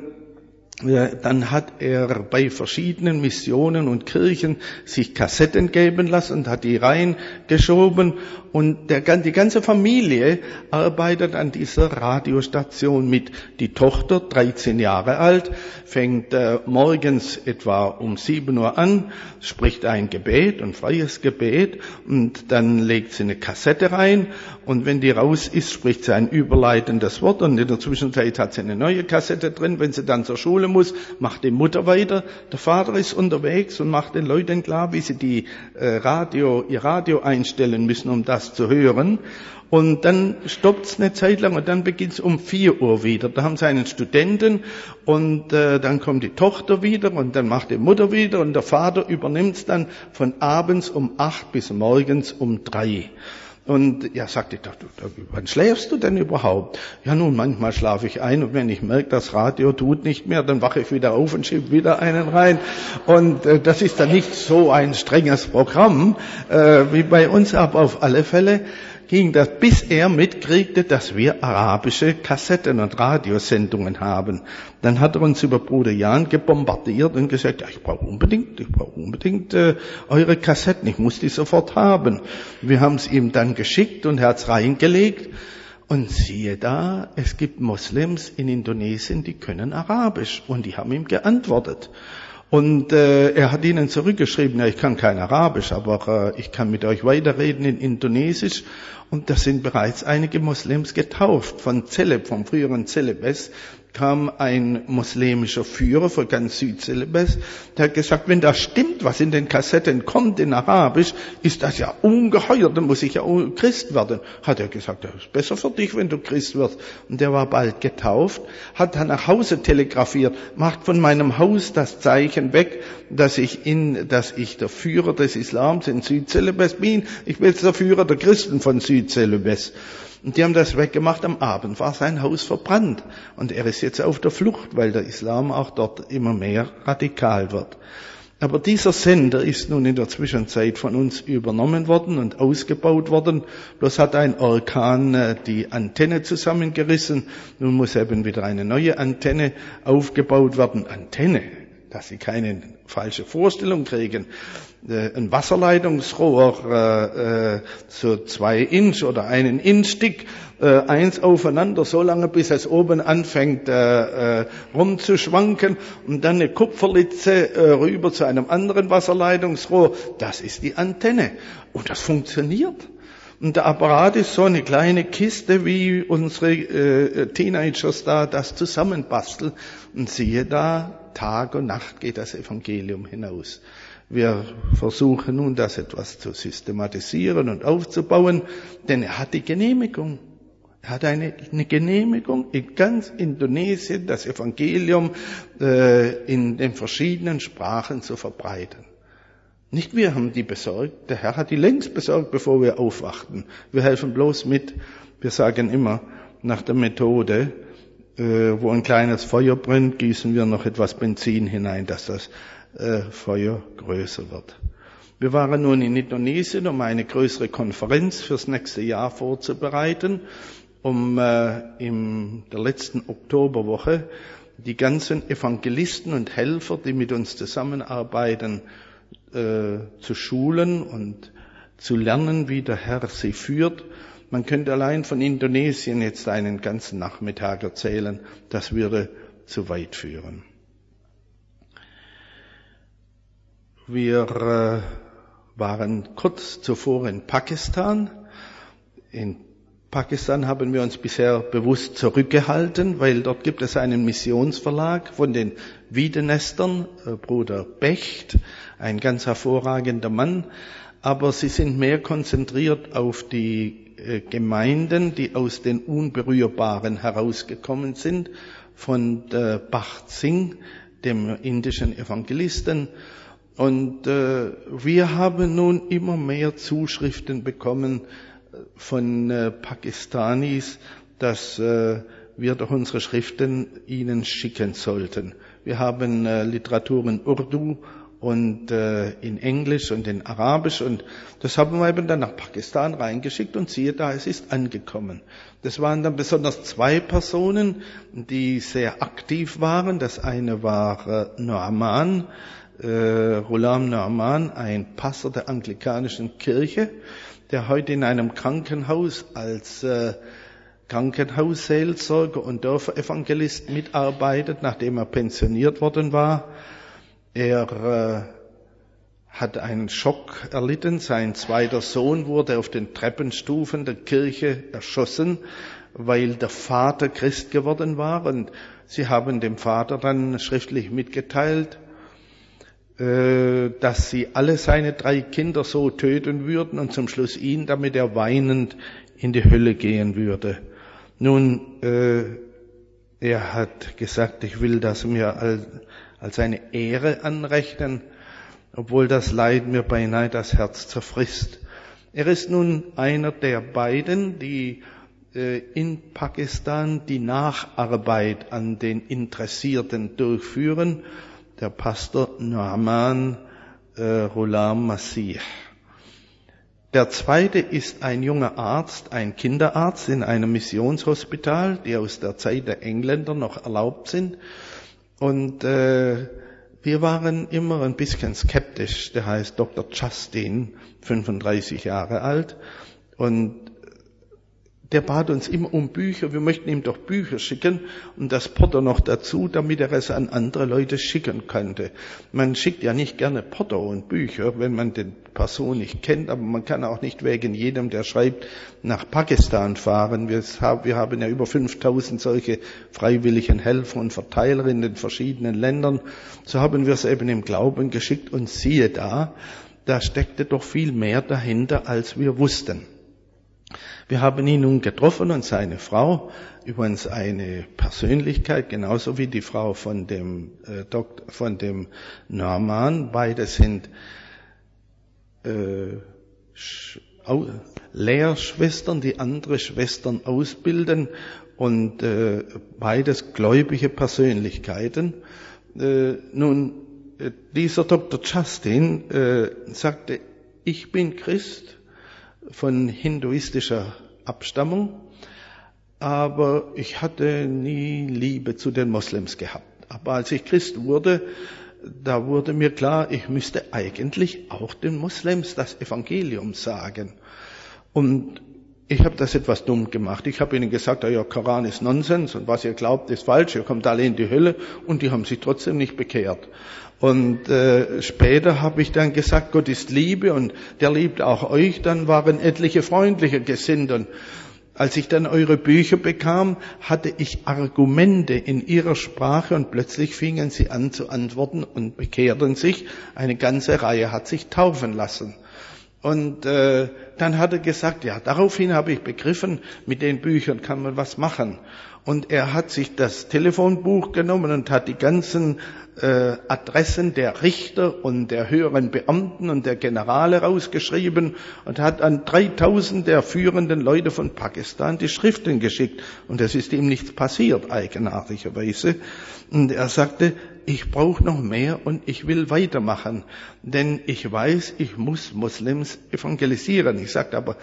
dann hat er bei verschiedenen Missionen und Kirchen sich Kassetten geben lassen und hat die reingeschoben. Und die ganze Familie arbeitet an dieser Radiostation mit. Die Tochter, 13 Jahre alt, fängt morgens etwa um 7 Uhr an, spricht ein Gebet, ein freies Gebet, und dann legt sie eine Kassette rein. Und wenn die raus ist, spricht sie ein überleitendes Wort. Und in der Zwischenzeit hat sie eine neue Kassette drin. Wenn sie dann zur Schule muss, macht die Mutter weiter. Der Vater ist unterwegs und macht den Leuten klar, wie sie ihr Radio einstellen müssen, um das zu hören. Und dann stoppt es eine Zeit lang und dann beginnt es um 4 Uhr wieder. Da haben sie einen Studenten und dann kommt die Tochter wieder und dann macht die Mutter wieder und der Vater übernimmt es dann von abends um 8 bis morgens um 3. Und ja, sagte ich, wann schläfst du denn überhaupt? Ja, nun, manchmal schlafe ich ein und wenn ich merke, das Radio tut nicht mehr, dann wache ich wieder auf und schiebe wieder einen rein. Und das ist dann nicht so ein strenges Programm wie bei uns, aber auf alle Fälle ging das, bis er mitkriegte, dass wir arabische Kassetten und Radiosendungen haben. Dann hat er uns über Bruder Jan gebombardiert und gesagt, ja, ich brauche unbedingt eure Kassetten, ich muss die sofort haben. Wir haben es ihm dann geschickt und er hat es reingelegt. Und siehe da, es gibt Moslems in Indonesien, die können Arabisch und die haben ihm geantwortet. Und er hat ihnen zurückgeschrieben, ja, ich kann kein Arabisch, aber ich kann mit euch weiterreden in Indonesisch. Und da sind bereits einige Moslems getauft. Von Celeb, vom früheren Celebes, kam ein muslimischer Führer für ganz Südcelebes, der hat gesagt, wenn das stimmt, was in den Kassetten kommt in Arabisch, ist das ja ungeheuer, dann muss ich ja Christ werden. Hat er gesagt, das ist besser für dich, wenn du Christ wirst. Und der war bald getauft, hat dann nach Hause telegrafiert, macht von meinem Haus das Zeichen weg, dass ich der Führer des Islams in Südcelebes bin. Ich bin jetzt der Führer der Christen von Südcelebes. Und die haben das weggemacht. Am Abend war sein Haus verbrannt. Und er ist jetzt auf der Flucht, weil der Islam auch dort immer mehr radikal wird. Aber dieser Sender ist nun in der Zwischenzeit von uns übernommen worden und ausgebaut worden. Bloß hat ein Orkan die Antenne zusammengerissen. Nun muss eben wieder eine neue Antenne aufgebaut werden. Antenne, dass Sie keine falsche Vorstellung kriegen. Ein Wasserleitungsrohr, so 2 Inch oder 1 Inch dick, eins aufeinander, so lange bis es oben anfängt rumzuschwanken und dann eine Kupferlitze rüber zu einem anderen Wasserleitungsrohr. Das ist die Antenne. Und das funktioniert. Und der Apparat ist so eine kleine Kiste, wie unsere Teenagers da das zusammenbasteln. Und siehe da, Tag und Nacht geht das Evangelium hinaus. Wir versuchen nun, das etwas zu systematisieren und aufzubauen, denn er hat die Genehmigung. Er hat eine Genehmigung, in ganz Indonesien das Evangelium in den verschiedenen Sprachen zu verbreiten. Nicht wir haben die besorgt, der Herr hat die längst besorgt, bevor wir aufwachten. Wir helfen bloß mit. Wir sagen immer nach der Methode, wo ein kleines Feuer brennt, gießen wir noch etwas Benzin hinein, dass das Feuer größer wird. Wir waren nun in Indonesien, um eine größere Konferenz fürs nächste Jahr vorzubereiten, um in der letzten Oktoberwoche die ganzen Evangelisten und Helfer, die mit uns zusammenarbeiten, zu schulen und zu lernen, wie der Herr sie führt. Man könnte allein von Indonesien jetzt einen ganzen Nachmittag erzählen, das würde zu weit führen. Wir waren kurz zuvor in Pakistan. In Pakistan haben wir uns bisher bewusst zurückgehalten, weil dort gibt es einen Missionsverlag von den Wiedenestern, Bruder Becht, ein ganz hervorragender Mann, aber sie sind mehr konzentriert auf die Gemeinden, die aus den Unberührbaren herausgekommen sind, von Bakht Singh, dem indischen Evangelisten. Und wir haben nun immer mehr Zuschriften bekommen von Pakistanis, dass wir doch unsere Schriften ihnen schicken sollten. Wir haben Literatur in Urdu und in Englisch und in Arabisch, und das haben wir eben dann nach Pakistan reingeschickt, und siehe da, es ist angekommen. Das waren dann besonders 2 Personen, die sehr aktiv waren. Das eine war Nu'man, Ghulam Nu'man, ein Pastor der anglikanischen Kirche, der heute in einem Krankenhaus als Krankenhausseelsorger und Dörferevangelist mitarbeitet, nachdem er pensioniert worden war. Er hat einen Schock erlitten. Sein 2. Sohn wurde auf den Treppenstufen der Kirche erschossen, weil der Vater Christ geworden war. Und sie haben dem Vater dann schriftlich mitgeteilt, dass sie alle seine 3 Kinder so töten würden und zum Schluss ihn, damit er weinend in die Hölle gehen würde. Nun, er hat gesagt, ich will das mir als eine Ehre anrechnen, obwohl das Leid mir beinahe das Herz zerfrisst. Er ist nun einer der beiden, die in Pakistan die Nacharbeit an den Interessierten durchführen, der Pastor Nu'man Ghulam Masih. Der zweite ist ein junger Arzt, ein Kinderarzt in einem Missionshospital, die aus der Zeit der Engländer noch erlaubt sind. Und wir waren immer ein bisschen skeptisch. Der heißt Dr. Justin, 35 Jahre alt. Und der bat uns immer um Bücher. Wir möchten ihm doch Bücher schicken und das Porto noch dazu, damit er es an andere Leute schicken könnte. Man schickt ja nicht gerne Porto und Bücher, wenn man die Person nicht kennt, aber man kann auch nicht wegen jedem, der schreibt, nach Pakistan fahren. Wir haben ja über 5000 solche freiwilligen Helfer und Verteiler in den verschiedenen Ländern. So haben wir es eben im Glauben geschickt, und siehe da steckte doch viel mehr dahinter, als wir wussten. Wir haben ihn nun getroffen und seine Frau, übrigens eine Persönlichkeit, genauso wie die Frau von dem Nu'man. Beide sind Lehrschwestern, die andere Schwestern ausbilden, und beides gläubige Persönlichkeiten. Nun, dieser Dr. Justin sagte, ich bin Christ von hinduistischer Abstammung, aber ich hatte nie Liebe zu den Moslems gehabt. Aber als ich Christ wurde, da wurde mir klar, ich müsste eigentlich auch den Moslems das Evangelium sagen. Und ich habe das etwas dumm gemacht. Ich habe ihnen gesagt, euer Koran ist Nonsens und was ihr glaubt ist falsch, ihr kommt alle in die Hölle, und die haben sich trotzdem nicht bekehrt. Und später habe ich dann gesagt, Gott ist Liebe und der liebt auch euch. Dann waren etliche freundliche gesinnt, und als ich dann eure Bücher bekam, hatte ich Argumente in ihrer Sprache, und plötzlich fingen sie an zu antworten und bekehrten sich. Eine ganze Reihe hat sich taufen lassen. Und dann hat er gesagt, ja, daraufhin habe ich begriffen, mit den Büchern kann man was machen. Und er hat sich das Telefonbuch genommen und hat die ganzen Adressen der Richter und der höheren Beamten und der Generale rausgeschrieben und hat an 3000 der führenden Leute von Pakistan die Schriften geschickt. Und es ist ihm nichts passiert, eigenartigerweise. Und er sagte, ich brauche noch mehr und ich will weitermachen, denn ich weiß, ich muss Moslems evangelisieren. Ich sagte aber,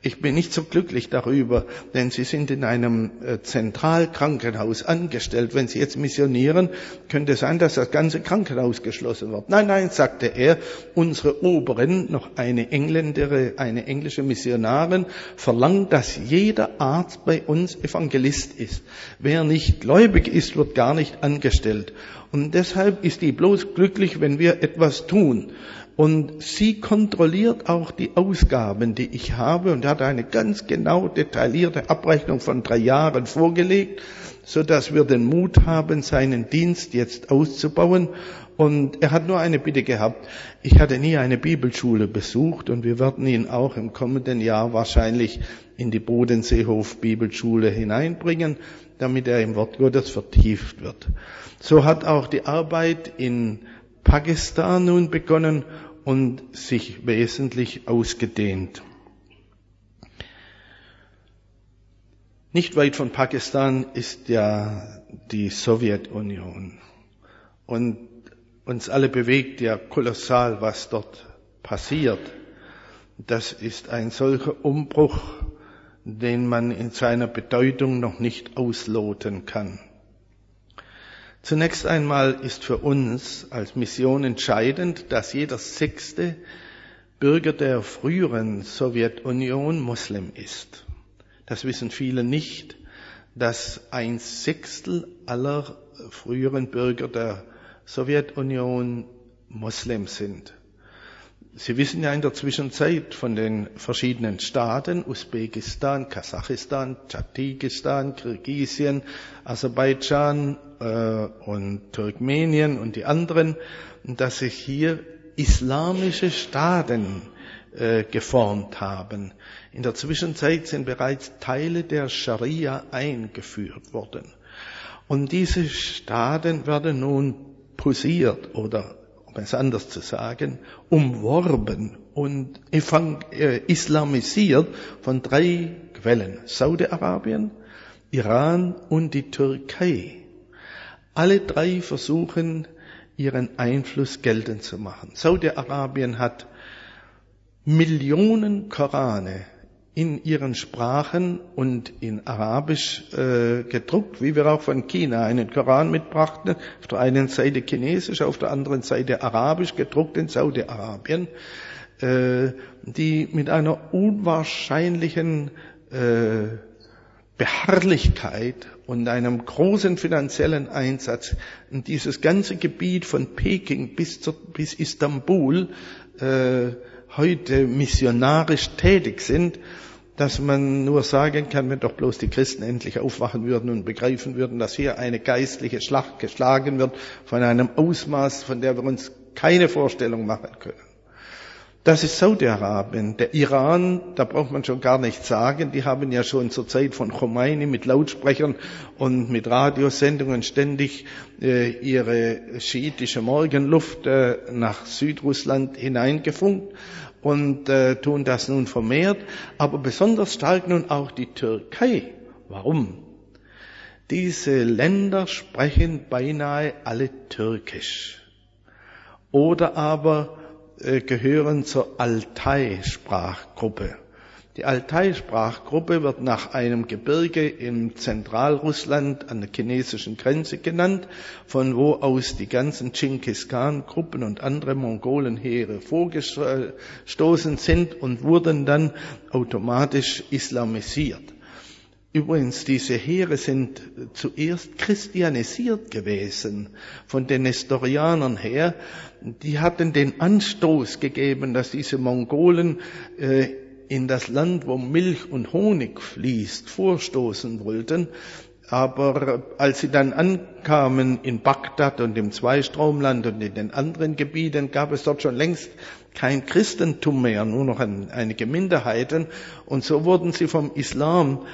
Ich bin nicht so glücklich darüber, denn Sie sind in einem Zentralkrankenhaus angestellt. Wenn Sie jetzt missionieren, könnte es sein, dass das ganze Krankenhaus geschlossen wird. Nein, nein, sagte er, unsere Oberin, noch eine englische Missionarin, verlangt, dass jeder Arzt bei uns Evangelist ist. Wer nicht gläubig ist, wird gar nicht angestellt. Und deshalb ist die bloß glücklich, wenn wir etwas tun. Und sie kontrolliert auch die Ausgaben, die ich habe, und hat eine ganz genau detaillierte Abrechnung von 3 Jahren vorgelegt, so dass wir den Mut haben, seinen Dienst jetzt auszubauen. Und er hat nur eine Bitte gehabt. Ich hatte nie eine Bibelschule besucht und wir werden ihn auch im kommenden Jahr wahrscheinlich in die Bodenseehof Bibelschule hineinbringen, damit er im Wort Gottes vertieft wird. So hat auch die Arbeit in Pakistan nun begonnen und sich wesentlich ausgedehnt. Nicht weit von Pakistan ist ja die Sowjetunion. Und uns alle bewegt ja kolossal, was dort passiert. Das ist ein solcher Umbruch, den man in seiner Bedeutung noch nicht ausloten kann. Zunächst einmal ist für uns als Mission entscheidend, dass jeder 6. Bürger der früheren Sowjetunion Moslem ist. Das wissen viele nicht, dass 1/6 aller früheren Bürger der Sowjetunion Moslem sind. Sie wissen ja in der Zwischenzeit von den verschiedenen Staaten, Usbekistan, Kasachistan, Tadschikistan, Kirgisien, Aserbaidschan und Turkmenien und die anderen, dass sich hier islamische Staaten geformt haben. In der Zwischenzeit sind bereits Teile der Scharia eingeführt worden. Und diese Staaten werden nun posiert oder, um es anders zu sagen, umworben und islamisiert von 3 Quellen. Saudi-Arabien, Iran und die Türkei. Alle 3 versuchen, ihren Einfluss geltend zu machen. Saudi-Arabien hat Millionen Korane in ihren Sprachen und in Arabisch gedruckt, wie wir auch von China einen Koran mitbrachten, auf der einen Seite Chinesisch, auf der anderen Seite Arabisch, gedruckt in Saudi-Arabien, die mit einer unwahrscheinlichen Beharrlichkeit und einem großen finanziellen Einsatz in dieses ganze Gebiet von Peking bis Istanbul heute missionarisch tätig sind, dass man nur sagen kann, wenn doch bloß die Christen endlich aufwachen würden und begreifen würden, dass hier eine geistliche Schlacht geschlagen wird von einem Ausmaß, von der wir uns keine Vorstellung machen können. Das ist Saudi-Arabien. Der Iran, da braucht man schon gar nichts sagen, die haben ja schon zur Zeit von Khomeini mit Lautsprechern und mit Radiosendungen ständig ihre schiitische Morgenluft nach Südrussland hineingefunkt und tun das nun vermehrt, aber besonders stark nun auch die Türkei. Warum? Diese Länder sprechen beinahe alle Türkisch oder aber gehören zur Altai-Sprachgruppe. Die Altai-Sprachgruppe wird nach einem Gebirge im Zentralrussland an der chinesischen Grenze genannt, von wo aus die ganzen Dschingis-Khan-Gruppen und andere Mongolenheere vorgestoßen sind und wurden dann automatisch islamisiert. Übrigens, diese Heere sind zuerst christianisiert gewesen von den Nestorianern her. Die hatten den Anstoß gegeben, dass diese Mongolen in das Land, wo Milch und Honig fließt, vorstoßen wollten. Aber als sie dann ankamen in Bagdad und im Zweistromland und in den anderen Gebieten, gab es dort schon längst kein Christentum mehr, nur noch einige Minderheiten. Und so wurden sie vom Islam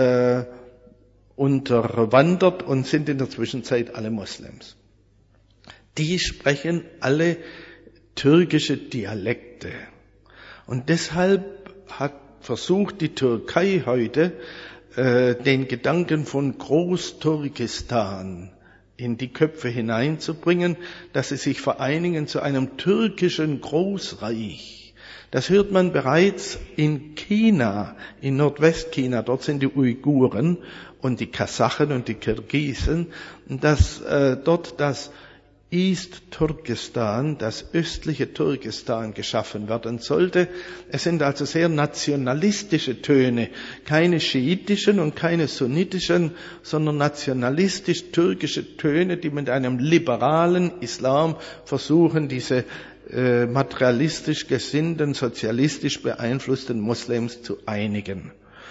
unterwandert und sind in der Zwischenzeit alle Moslems. Die sprechen alle türkische Dialekte. Und deshalb hat versucht die Türkei heute, den Gedanken von Großturkestan in die Köpfe hineinzubringen, dass sie sich vereinigen zu einem türkischen Großreich. Das hört man bereits in China, in Nordwestchina. Dort sind die Uiguren und die Kasachen und die Kirgisen, dass dort das East Turkestan, das östliche Turkestan, geschaffen werden sollte. Es sind also sehr nationalistische Töne, keine schiitischen und keine sunnitischen, sondern nationalistisch-türkische Töne, die mit einem liberalen Islam versuchen, diese materialistisch gesinnten, sozialistisch beeinflussten Moslems zu einigen.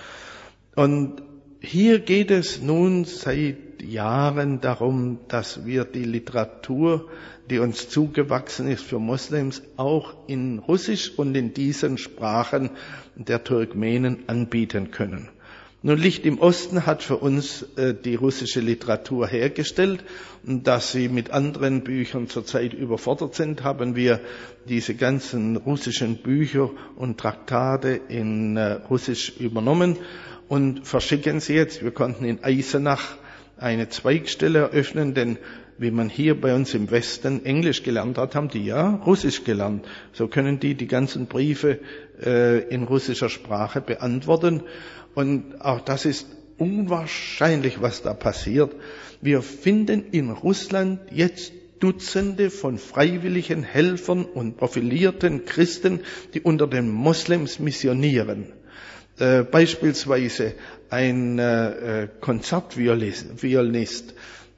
Und hier geht es nun seit Jahren darum, dass wir die Literatur, die uns zugewachsen ist für Moslems, auch in Russisch und in diesen Sprachen der Turkmenen anbieten können. Nun, Licht im Osten hat für uns die russische Literatur hergestellt. Und da sie mit anderen Büchern zurzeit überfordert sind, haben wir diese ganzen russischen Bücher und Traktate in Russisch übernommen und verschicken sie jetzt. Wir konnten in Eisenach eine Zweigstelle eröffnen, denn wie man hier bei uns im Westen Englisch gelernt hat, haben die ja Russisch gelernt. So können die ganzen Briefe in russischer Sprache beantworten. Und auch das ist unwahrscheinlich, was da passiert. Wir finden in Russland jetzt Dutzende von freiwilligen Helfern und profilierten Christen, die unter den Moslems missionieren. Beispielsweise ein Konzertviolinist,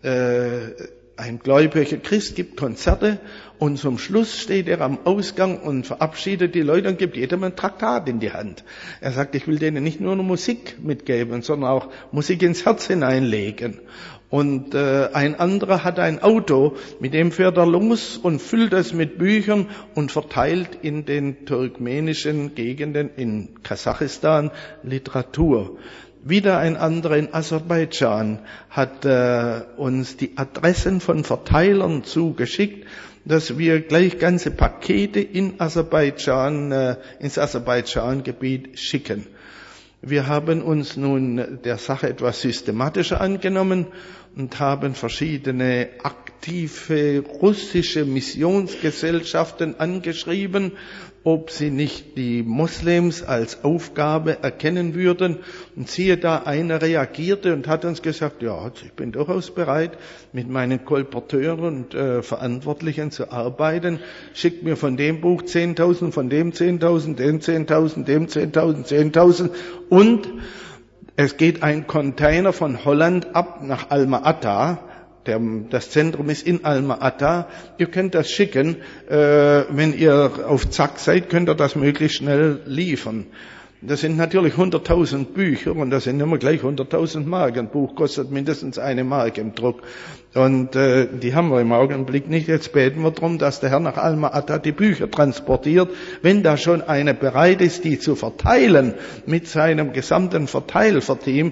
ein gläubiger Christ gibt Konzerte und zum Schluss steht er am Ausgang und verabschiedet die Leute und gibt jedem ein Traktat in die Hand. Er sagt, ich will denen nicht nur Musik mitgeben, sondern auch Musik ins Herz hineinlegen. Und ein anderer hat ein Auto, mit dem fährt er los und füllt es mit Büchern und verteilt in den turkmenischen Gegenden, in Kasachistan, Literatur. Wieder ein anderer in Aserbaidschan hat uns die Adressen von Verteilern zugeschickt, dass wir gleich ganze Pakete in Aserbaidschan, ins Aserbaidschan-Gebiet schicken. Wir haben uns nun der Sache etwas systematischer angenommen und haben verschiedene aktive russische Missionsgesellschaften angeschrieben, ob sie nicht die Moslems als Aufgabe erkennen würden. Und siehe da, einer reagierte und hat uns gesagt, ja, ich bin durchaus bereit, mit meinen Kolporteuren und Verantwortlichen zu arbeiten. Schickt mir von dem Buch 10.000, von dem 10.000, dem 10.000, dem 10.000, 10.000. Und es geht ein Container von Holland ab nach Alma-Ata. Das Zentrum ist in Alma-Ata. Ihr könnt das schicken. Wenn ihr auf Zack seid, könnt ihr das möglichst schnell liefern. Das sind natürlich 100.000 Bücher und das sind immer gleich 100.000 Mark. Ein Buch kostet mindestens 1 Mark im Druck. Und die haben wir im Augenblick nicht. Jetzt beten wir darum, dass der Herr nach Alma-Ata die Bücher transportiert. Wenn da schon einer bereit ist, die zu verteilen mit seinem gesamten Verteilerteam,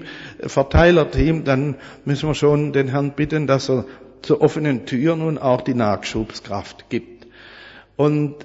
dann müssen wir schon den Herrn bitten, dass er zur offenen Tür nun auch die Nachschubskraft gibt. Und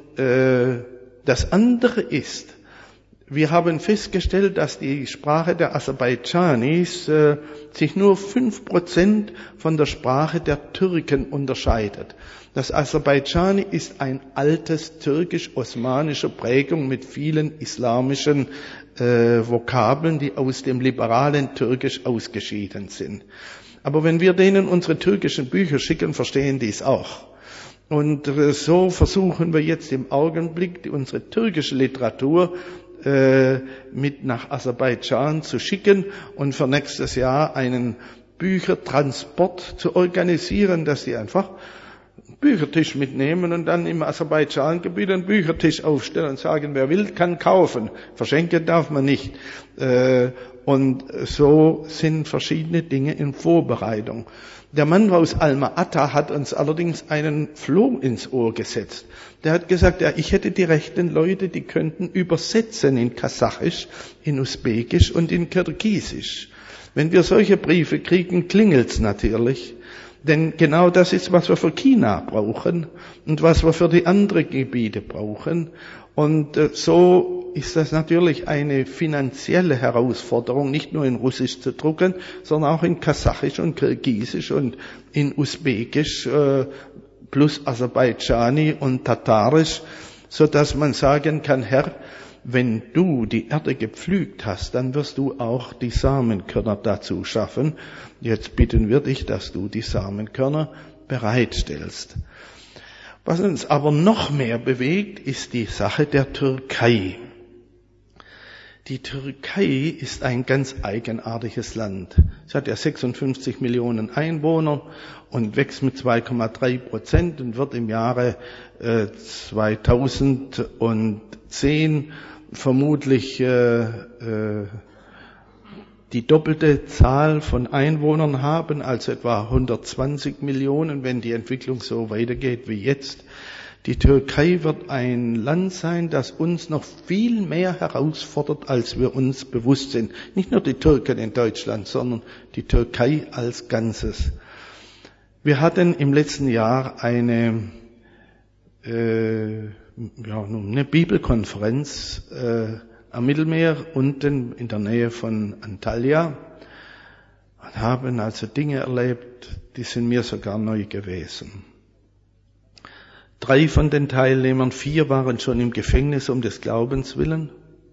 das andere ist, wir haben festgestellt, dass die Sprache der Aserbaidschanis sich nur 5% von der Sprache der Türken unterscheidet. Das Aserbaidschani ist ein altes türkisch-osmanischer Prägung mit vielen islamischen Vokabeln, die aus dem liberalen Türkisch ausgeschieden sind. Aber wenn wir denen unsere türkischen Bücher schicken, verstehen die es auch. Und so versuchen wir jetzt im Augenblick, unsere türkische Literatur mit nach Aserbaidschan zu schicken und für nächstes Jahr einen Büchertransport zu organisieren, dass sie einfach einen Büchertisch mitnehmen und dann im Aserbaidschan-Gebiet einen Büchertisch aufstellen und sagen, wer will, kann kaufen. Verschenken darf man nicht. Und so sind verschiedene Dinge in Vorbereitung. Der Mann aus Alma-Ata hat uns allerdings einen Floh ins Ohr gesetzt. Der hat gesagt, ja, ich hätte die rechten Leute, die könnten übersetzen in Kasachisch, in Usbekisch und in Kirgisisch. Wenn wir solche Briefe kriegen, klingelt's natürlich. Denn genau das ist, was wir für China brauchen und was wir für die anderen Gebiete brauchen. Und so ist das natürlich eine finanzielle Herausforderung, nicht nur in Russisch zu drucken, sondern auch in Kasachisch und Kirgisisch und in Usbekisch plus Aserbaidschani und Tatarisch. so dass man sagen kann, Herr, wenn du die Erde gepflügt hast, dann wirst du auch die Samenkörner dazu schaffen. Jetzt bitten wir dich, dass du die Samenkörner bereitstellst. Was uns aber noch mehr bewegt, ist die Sache der Türkei. Die Türkei ist ein ganz eigenartiges Land. Es hat ja 56 Millionen Einwohner und wächst mit 2,3% und wird im Jahre 2010 vermutlich die doppelte Zahl von Einwohnern haben, also etwa 120 Millionen, wenn die Entwicklung so weitergeht wie jetzt. Die Türkei wird ein Land sein, das uns noch viel mehr herausfordert, als wir uns bewusst sind. Nicht nur die Türken in Deutschland, sondern die Türkei als Ganzes. Wir hatten im letzten Jahr eine Bibelkonferenz am Mittelmeer, unten in der Nähe von Antalya, und haben also Dinge erlebt, die sind mir sogar neu gewesen. 3 von den Teilnehmern, 4 waren schon im Gefängnis um des Glaubens willen.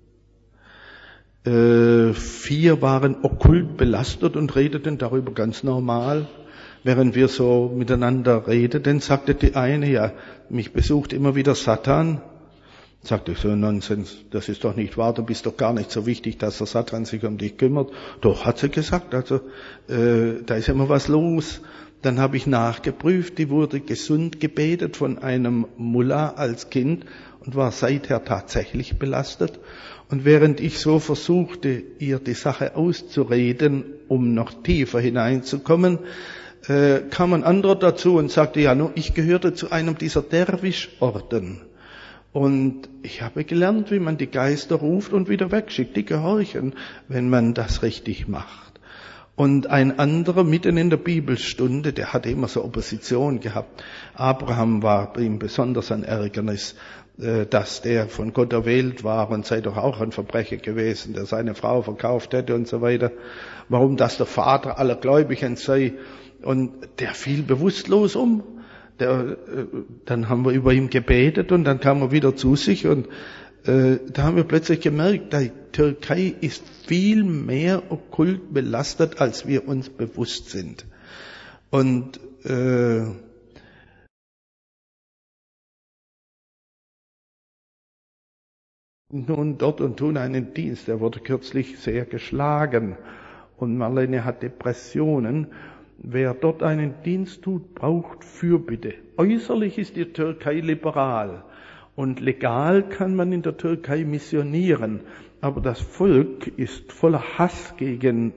4 waren okkult belastet und redeten darüber ganz normal. Während wir so miteinander redeten, sagte die eine, ja, mich besucht immer wieder Satan. Sagte so, Nonsens, das ist doch nicht wahr, du bist doch gar nicht so wichtig, dass der Satan sich um dich kümmert. Doch, hat sie gesagt, also da ist immer was los. Dann habe ich nachgeprüft, die wurde gesund gebetet von einem Mullah als Kind und war seither tatsächlich belastet. Und während ich so versuchte, ihr die Sache auszureden, um noch tiefer hineinzukommen, kam ein anderer dazu und sagte, ja, nur ich gehörte zu einem dieser Derwischorden. Und ich habe gelernt, wie man die Geister ruft und wieder wegschickt. Die gehorchen, wenn man das richtig macht. Und ein anderer mitten in der Bibelstunde, der hatte immer so Opposition gehabt. Abraham war ihm besonders ein Ärgernis, dass der von Gott erwählt war und sei doch auch ein Verbrecher gewesen, der seine Frau verkauft hätte und so weiter. Warum das der Vater aller Gläubigen sei. Und der fiel bewusstlos um. Dann haben wir über ihn gebetet und dann kam er wieder zu sich und da haben wir plötzlich gemerkt, die Türkei ist viel mehr okkult belastet, als wir uns bewusst sind. Und nun dort und tun einen Dienst. Er wurde kürzlich sehr geschlagen und Marlene hat Depressionen. Wer dort einen Dienst tut, braucht Fürbitte. Äußerlich ist die Türkei liberal. Und legal kann man in der Türkei missionieren, aber das Volk ist voller Hass gegen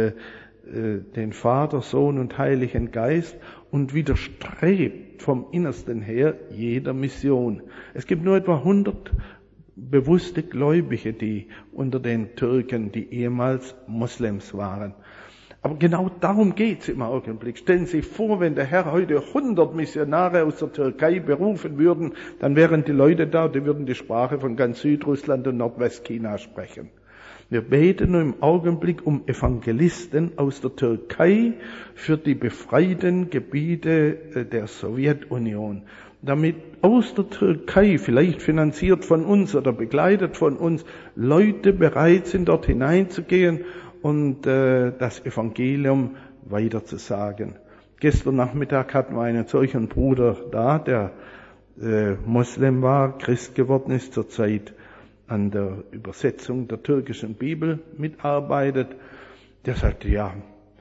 den Vater, Sohn und Heiligen Geist und widerstrebt vom Innersten her jeder Mission. Es gibt nur etwa 100 bewusste Gläubige, die unter den Türken, die ehemals Moslems waren. Aber genau darum geht's im Augenblick. Stellen Sie sich vor, wenn der Herr heute 100 Missionare aus der Türkei berufen würden, dann wären die Leute da, die würden die Sprache von ganz Südrussland und Nordwestchina sprechen. Wir beten nur im Augenblick um Evangelisten aus der Türkei für die befreiten Gebiete der Sowjetunion, damit aus der Türkei, vielleicht finanziert von uns oder begleitet von uns, Leute bereit sind, dort hineinzugehen und das Evangelium weiterzusagen. Gestern Nachmittag hatten wir einen solchen Bruder da, der Moslem war, Christ geworden ist, zurzeit an der Übersetzung der türkischen Bibel mitarbeitet. Der sagte, ja,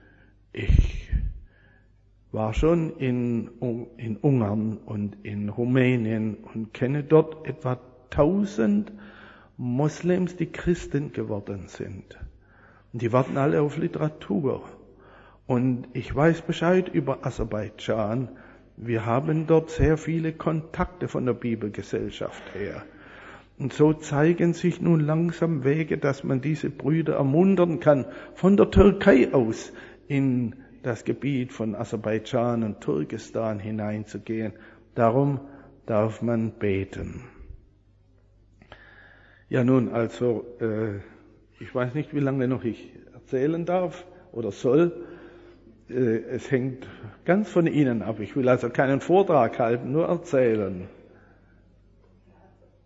ich war schon in Ungarn und in Rumänien und kenne dort etwa 1000 Moslems, die Christen geworden sind. Und die warten alle auf Literatur. Und ich weiß Bescheid über Aserbaidschan. Wir haben dort sehr viele Kontakte von der Bibelgesellschaft her. Und so zeigen sich nun langsam Wege, dass man diese Brüder ermuntern kann, von der Türkei aus in das Gebiet von Aserbaidschan und Turkestan hineinzugehen. Darum darf man beten. Ja nun, also ich weiß nicht, wie lange noch ich erzählen darf oder soll. Es hängt ganz von Ihnen ab. Ich will also keinen Vortrag halten, nur erzählen.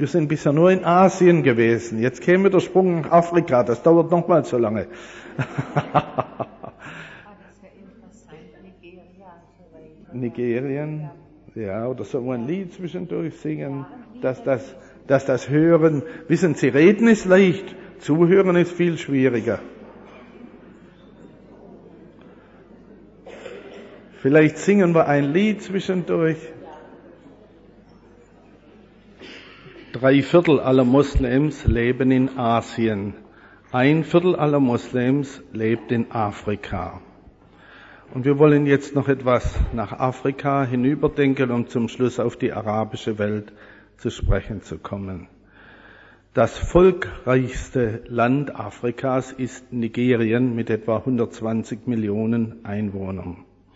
Wir sind bisher nur in Asien gewesen. Jetzt käme der Sprung nach Afrika. Das dauert nochmal so lange. Nigerien, ja, oder sollen wir ein Lied zwischendurch singen, dass das Hören, wissen Sie, reden ist leicht, zuhören ist viel schwieriger. Vielleicht singen wir ein Lied zwischendurch. 3/4 aller Moslems leben in Asien. 1/4 aller Moslems lebt in Afrika. Und wir wollen jetzt noch etwas nach Afrika hinüberdenken, um zum Schluss auf die arabische Welt zu sprechen zu kommen. Das volkreichste Land Afrikas ist Nigerien mit etwa 120 Millionen Einwohnern.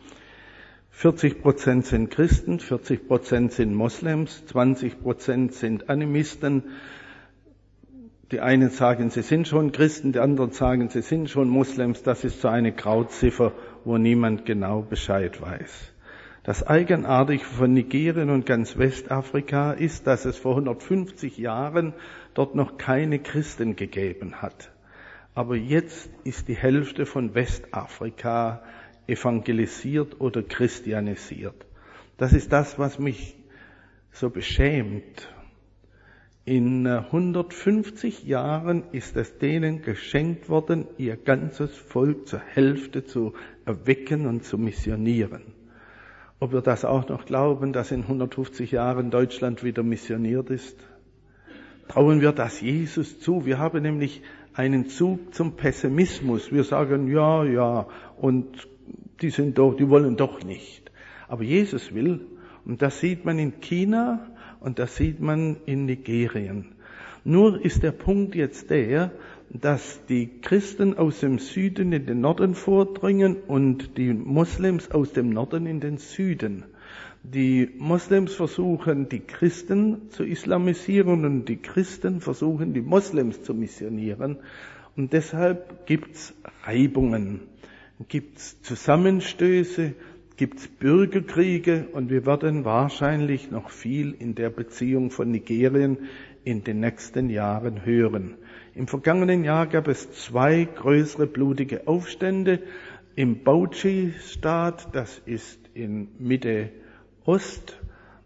40% sind Christen, 40% sind Moslems, 20% sind Animisten. Die einen sagen, sie sind schon Christen, die anderen sagen, sie sind schon Moslems. Das ist so eine Grauziffer, wo niemand genau Bescheid weiß. Das Eigenartige von Nigerien und ganz Westafrika ist, dass es vor 150 Jahren dort noch keine Christen gegeben hat. Aber jetzt ist die Hälfte von Westafrika evangelisiert oder christianisiert. Das ist das, was mich so beschämt. In 150 Jahren ist es denen geschenkt worden, ihr ganzes Volk zur Hälfte zu erwecken und zu missionieren. Ob wir das auch noch glauben, dass in 150 Jahren Deutschland wieder missioniert ist? Trauen wir das Jesus zu? Wir haben nämlich einen Zug zum Pessimismus. Wir sagen, ja, und die wollen doch nicht. Aber Jesus will, und das sieht man in China und das sieht man in Nigerien. Nur ist der Punkt jetzt der, dass die Christen aus dem Süden in den Norden vordringen und die Moslems aus dem Norden in den Süden. Die Moslems versuchen, die Christen zu islamisieren und die Christen versuchen, die Moslems zu missionieren. Und deshalb gibt's Reibungen, gibt's Zusammenstöße, gibt's Bürgerkriege und wir werden wahrscheinlich noch viel in der Beziehung von Nigerien in den nächsten Jahren hören. Im vergangenen Jahr gab es 2 größere blutige Aufstände im Bauchi-Staat, das ist in Mitte Ost,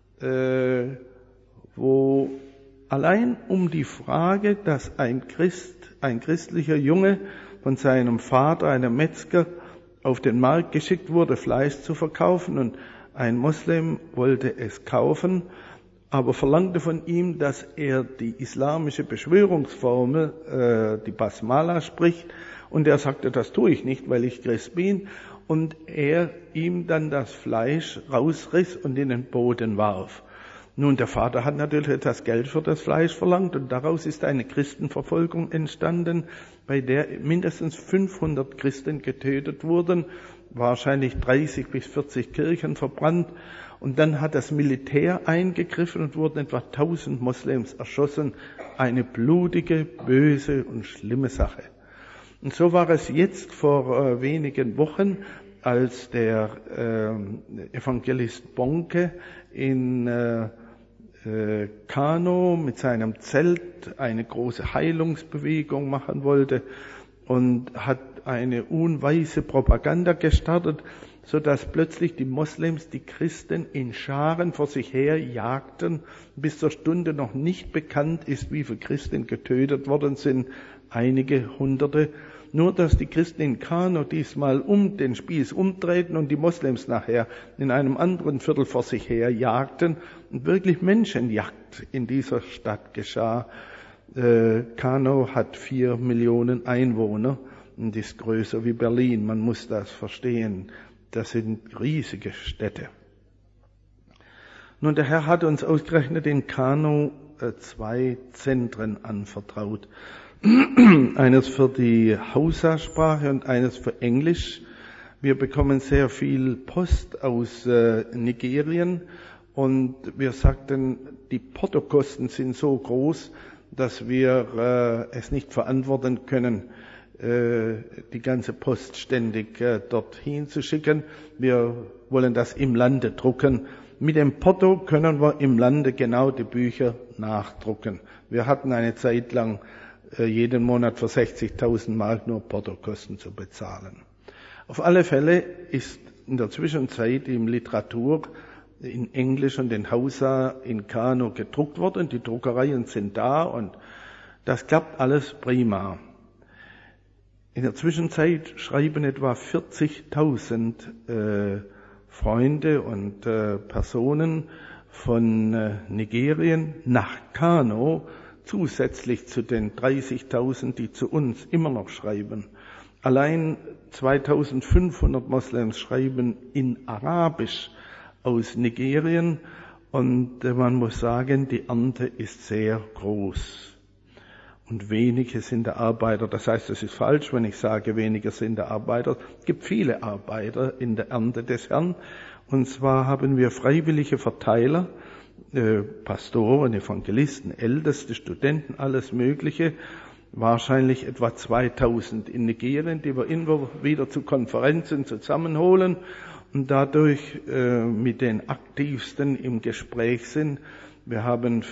wo allein um die Frage, dass ein christlicher Junge von seinem Vater, einem Metzger, auf den Markt geschickt wurde, Fleisch zu verkaufen, und ein Moslem wollte es kaufen, aber verlangte von ihm, dass er die islamische Beschwörungsformel, die Basmala, spricht, und er sagte, das tue ich nicht, weil ich Christ bin, und er ihm dann das Fleisch rausriss und in den Boden warf. Nun, der Vater hat natürlich etwas Geld für das Fleisch verlangt und daraus ist eine Christenverfolgung entstanden, bei der mindestens 500 Christen getötet wurden, wahrscheinlich 30 bis 40 Kirchen verbrannt. Und dann hat das Militär eingegriffen und wurden etwa 1000 Moslems erschossen. Eine blutige, böse und schlimme Sache. Und so war es jetzt vor wenigen Wochen, als der Evangelist Bonke in Kano mit seinem Zelt eine große Heilungsbewegung machen wollte und hat eine unweise Propaganda gestartet, so dass plötzlich die Moslems die Christen in Scharen vor sich her jagten. Bis zur Stunde noch nicht bekannt ist, wie viele Christen getötet worden sind, einige Hunderte. Nur, dass die Christen in Kano diesmal den Spieß umdrehten und die Moslems nachher in einem anderen Viertel vor sich her jagten und wirklich Menschenjagd in dieser Stadt geschah. Kano hat 4 Millionen Einwohner und ist größer wie Berlin. Man muss das verstehen. Das sind riesige Städte. Nun, der Herr hat uns ausgerechnet in Kano 2 Zentren anvertraut. Eines für die Hausa-Sprache und eines für Englisch. Wir bekommen sehr viel Post aus Nigerien und wir sagten, die Portokosten sind so groß, dass wir es nicht verantworten können, die ganze Post ständig dorthin zu schicken. Wir wollen das im Lande drucken Mit dem Porto können wir im Lande genau die Bücher nachdrucken. Wir hatten eine Zeit lang jeden Monat für 60.000 Mark nur Portokosten zu bezahlen. Auf alle Fälle ist in der Zwischenzeit die Literatur in Englisch und in Hausa, in Kano gedruckt worden. Die Druckereien sind da und das klappt alles prima. In der Zwischenzeit schreiben etwa 40.000 Freunde und Personen von Nigerien nach Kano, zusätzlich zu den 30.000, die zu uns immer noch schreiben. Allein 2.500 Moslems schreiben in Arabisch aus Nigerien und man muss sagen, die Ernte ist sehr groß. Und wenige sind der Arbeiter. Das heißt, es ist falsch, wenn ich sage, weniger sind der Arbeiter. Es gibt viele Arbeiter in der Ernte des Herrn. Und zwar haben wir freiwillige Verteiler, Pastoren, Evangelisten, Älteste, Studenten, alles Mögliche. Wahrscheinlich etwa 2.000 in Nigerien, die wir immer wieder zu Konferenzen zusammenholen und dadurch mit den Aktivsten im Gespräch sind. Wir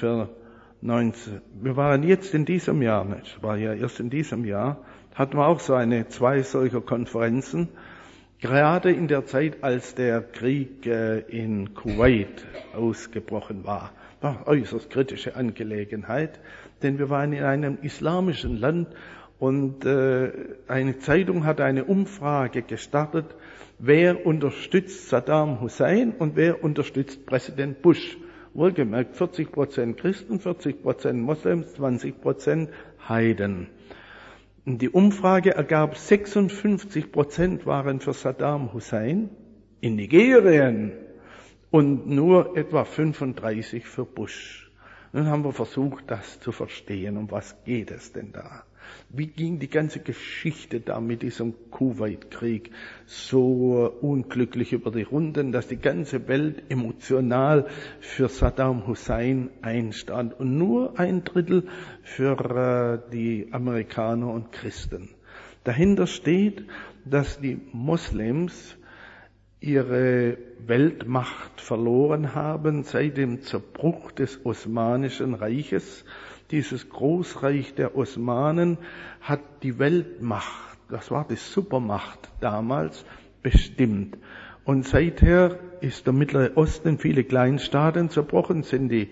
waren jetzt in diesem Jahr, ich war ja erst in diesem Jahr, hatten wir auch zwei solcher Konferenzen, gerade in der Zeit, als der Krieg in Kuwait ausgebrochen war. War eine äußerst kritische Angelegenheit, denn wir waren in einem islamischen Land und eine Zeitung hat eine Umfrage gestartet, wer unterstützt Saddam Hussein und wer unterstützt Präsident Bush. Wohlgemerkt 40% Christen, 40% Moslems, 20% Heiden. Und die Umfrage ergab, 56% waren für Saddam Hussein in Nigerien und nur etwa 35% für Bush. Nun haben wir versucht, das zu verstehen. Um was geht es denn da? Wie ging die ganze Geschichte da mit diesem Kuwait-Krieg so unglücklich über die Runden, dass die ganze Welt emotional für Saddam Hussein einstand und nur 1/3 für die Amerikaner und Christen. Dahinter steht, dass die Moslems ihre Weltmacht verloren haben seit dem Zerbruch des Osmanischen Reiches. Dieses Großreich der Osmanen hat die Weltmacht, das war die Supermacht damals, bestimmt. Und seither ist der Mittlere Osten in viele Kleinstaaten zerbrochen, sind die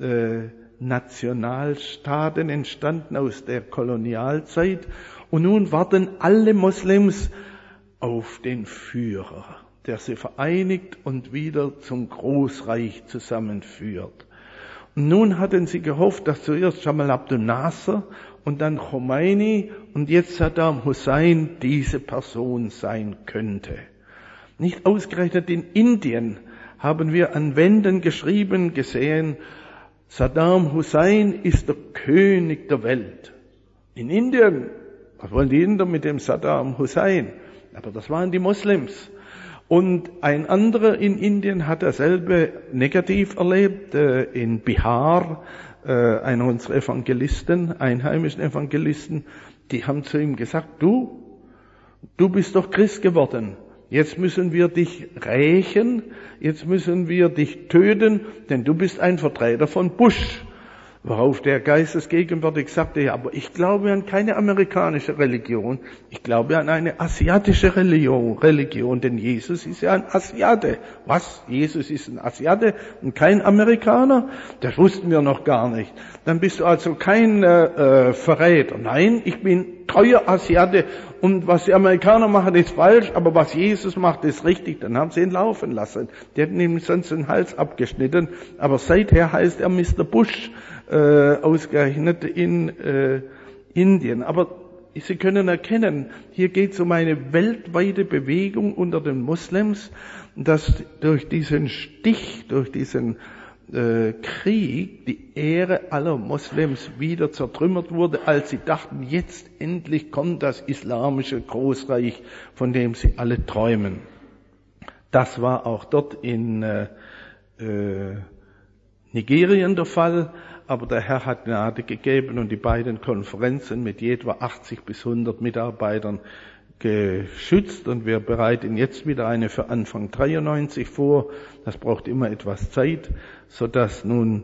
Nationalstaaten entstanden aus der Kolonialzeit. Und nun warten alle Moslems auf den Führer, der sie vereinigt und wieder zum Großreich zusammenführt. Und nun hatten sie gehofft, dass zuerst Jamal Abdel Nasser und dann Khomeini und jetzt Saddam Hussein diese Person sein könnte. Nicht ausgerechnet in Indien haben wir an Wänden geschrieben gesehen, Saddam Hussein ist der König der Welt. In Indien, was wollen die Inder mit dem Saddam Hussein? Aber das waren die Moslems. Und ein anderer in Indien hat dasselbe negativ erlebt, in Bihar, einer unserer Evangelisten, einheimischen Evangelisten, die haben zu ihm gesagt, du bist doch Christ geworden, jetzt müssen wir dich rächen, jetzt müssen wir dich töten, denn du bist ein Vertreter von Bush. Worauf der geistesgegenwärtig sagte, ja, aber ich glaube an keine amerikanische Religion, ich glaube an eine asiatische Religion, denn Jesus ist ja ein Asiate. Was? Jesus ist ein Asiate und kein Amerikaner? Das wussten wir noch gar nicht. Dann bist du also kein Verräter. Nein, ich bin treuer Asiate und was die Amerikaner machen, ist falsch, aber was Jesus macht, ist richtig. Dann haben sie ihn laufen lassen. Die hätten ihm sonst den Hals abgeschnitten, aber seither heißt er Mr. Bush, ausgerechnet in Indien. Aber Sie können erkennen, hier geht es um eine weltweite Bewegung unter den Moslems, dass durch diesen Stich, durch diesen Krieg die Ehre aller Moslems wieder zertrümmert wurde, als sie dachten, jetzt endlich kommt das islamische Großreich, von dem sie alle träumen. Das war auch dort in Nigerien der Fall, aber der Herr hat Gnade gegeben und die beiden Konferenzen mit je etwa 80 bis 100 Mitarbeitern geschützt und wir bereiten jetzt wieder eine für Anfang 93 vor. Das braucht immer etwas Zeit, sodass nun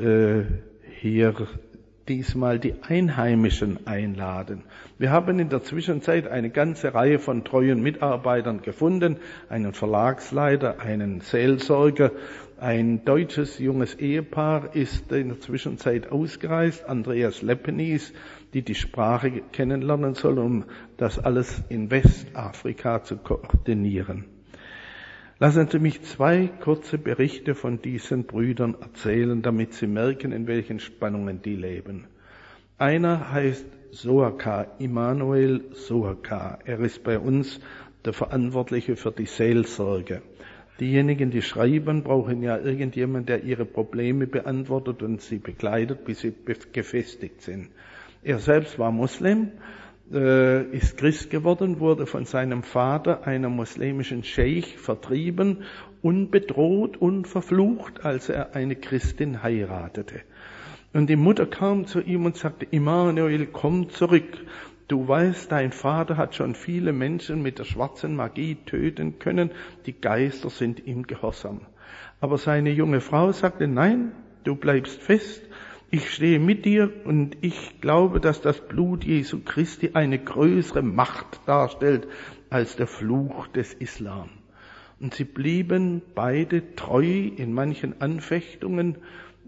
hier diesmal die Einheimischen einladen. Wir haben in der Zwischenzeit eine ganze Reihe von treuen Mitarbeitern gefunden, einen Verlagsleiter, einen Seelsorger, ein deutsches junges Ehepaar ist in der Zwischenzeit ausgereist, Andreas Leppenis, die Sprache kennenlernen soll, um das alles in Westafrika zu koordinieren. Lassen Sie mich 2 kurze Berichte von diesen Brüdern erzählen, damit Sie merken, in welchen Spannungen die leben. Einer heißt Soaka, Immanuel Soaka. Er ist bei uns der Verantwortliche für die Seelsorge. Diejenigen, die schreiben, brauchen ja irgendjemand, der ihre Probleme beantwortet und sie begleitet, bis sie gefestigt sind. Er selbst war Muslim, ist Christ geworden, wurde von seinem Vater, einem muslimischen Scheich, vertrieben und bedroht und verflucht, als er eine Christin heiratete. Und die Mutter kam zu ihm und sagte, Immanuel, komm zurück. Du weißt, dein Vater hat schon viele Menschen mit der schwarzen Magie töten können. Die Geister sind ihm gehorsam. Aber seine junge Frau sagte, nein, du bleibst fest. Ich stehe mit dir und ich glaube, dass das Blut Jesu Christi eine größere Macht darstellt als der Fluch des Islam. Und sie blieben beide treu in manchen Anfechtungen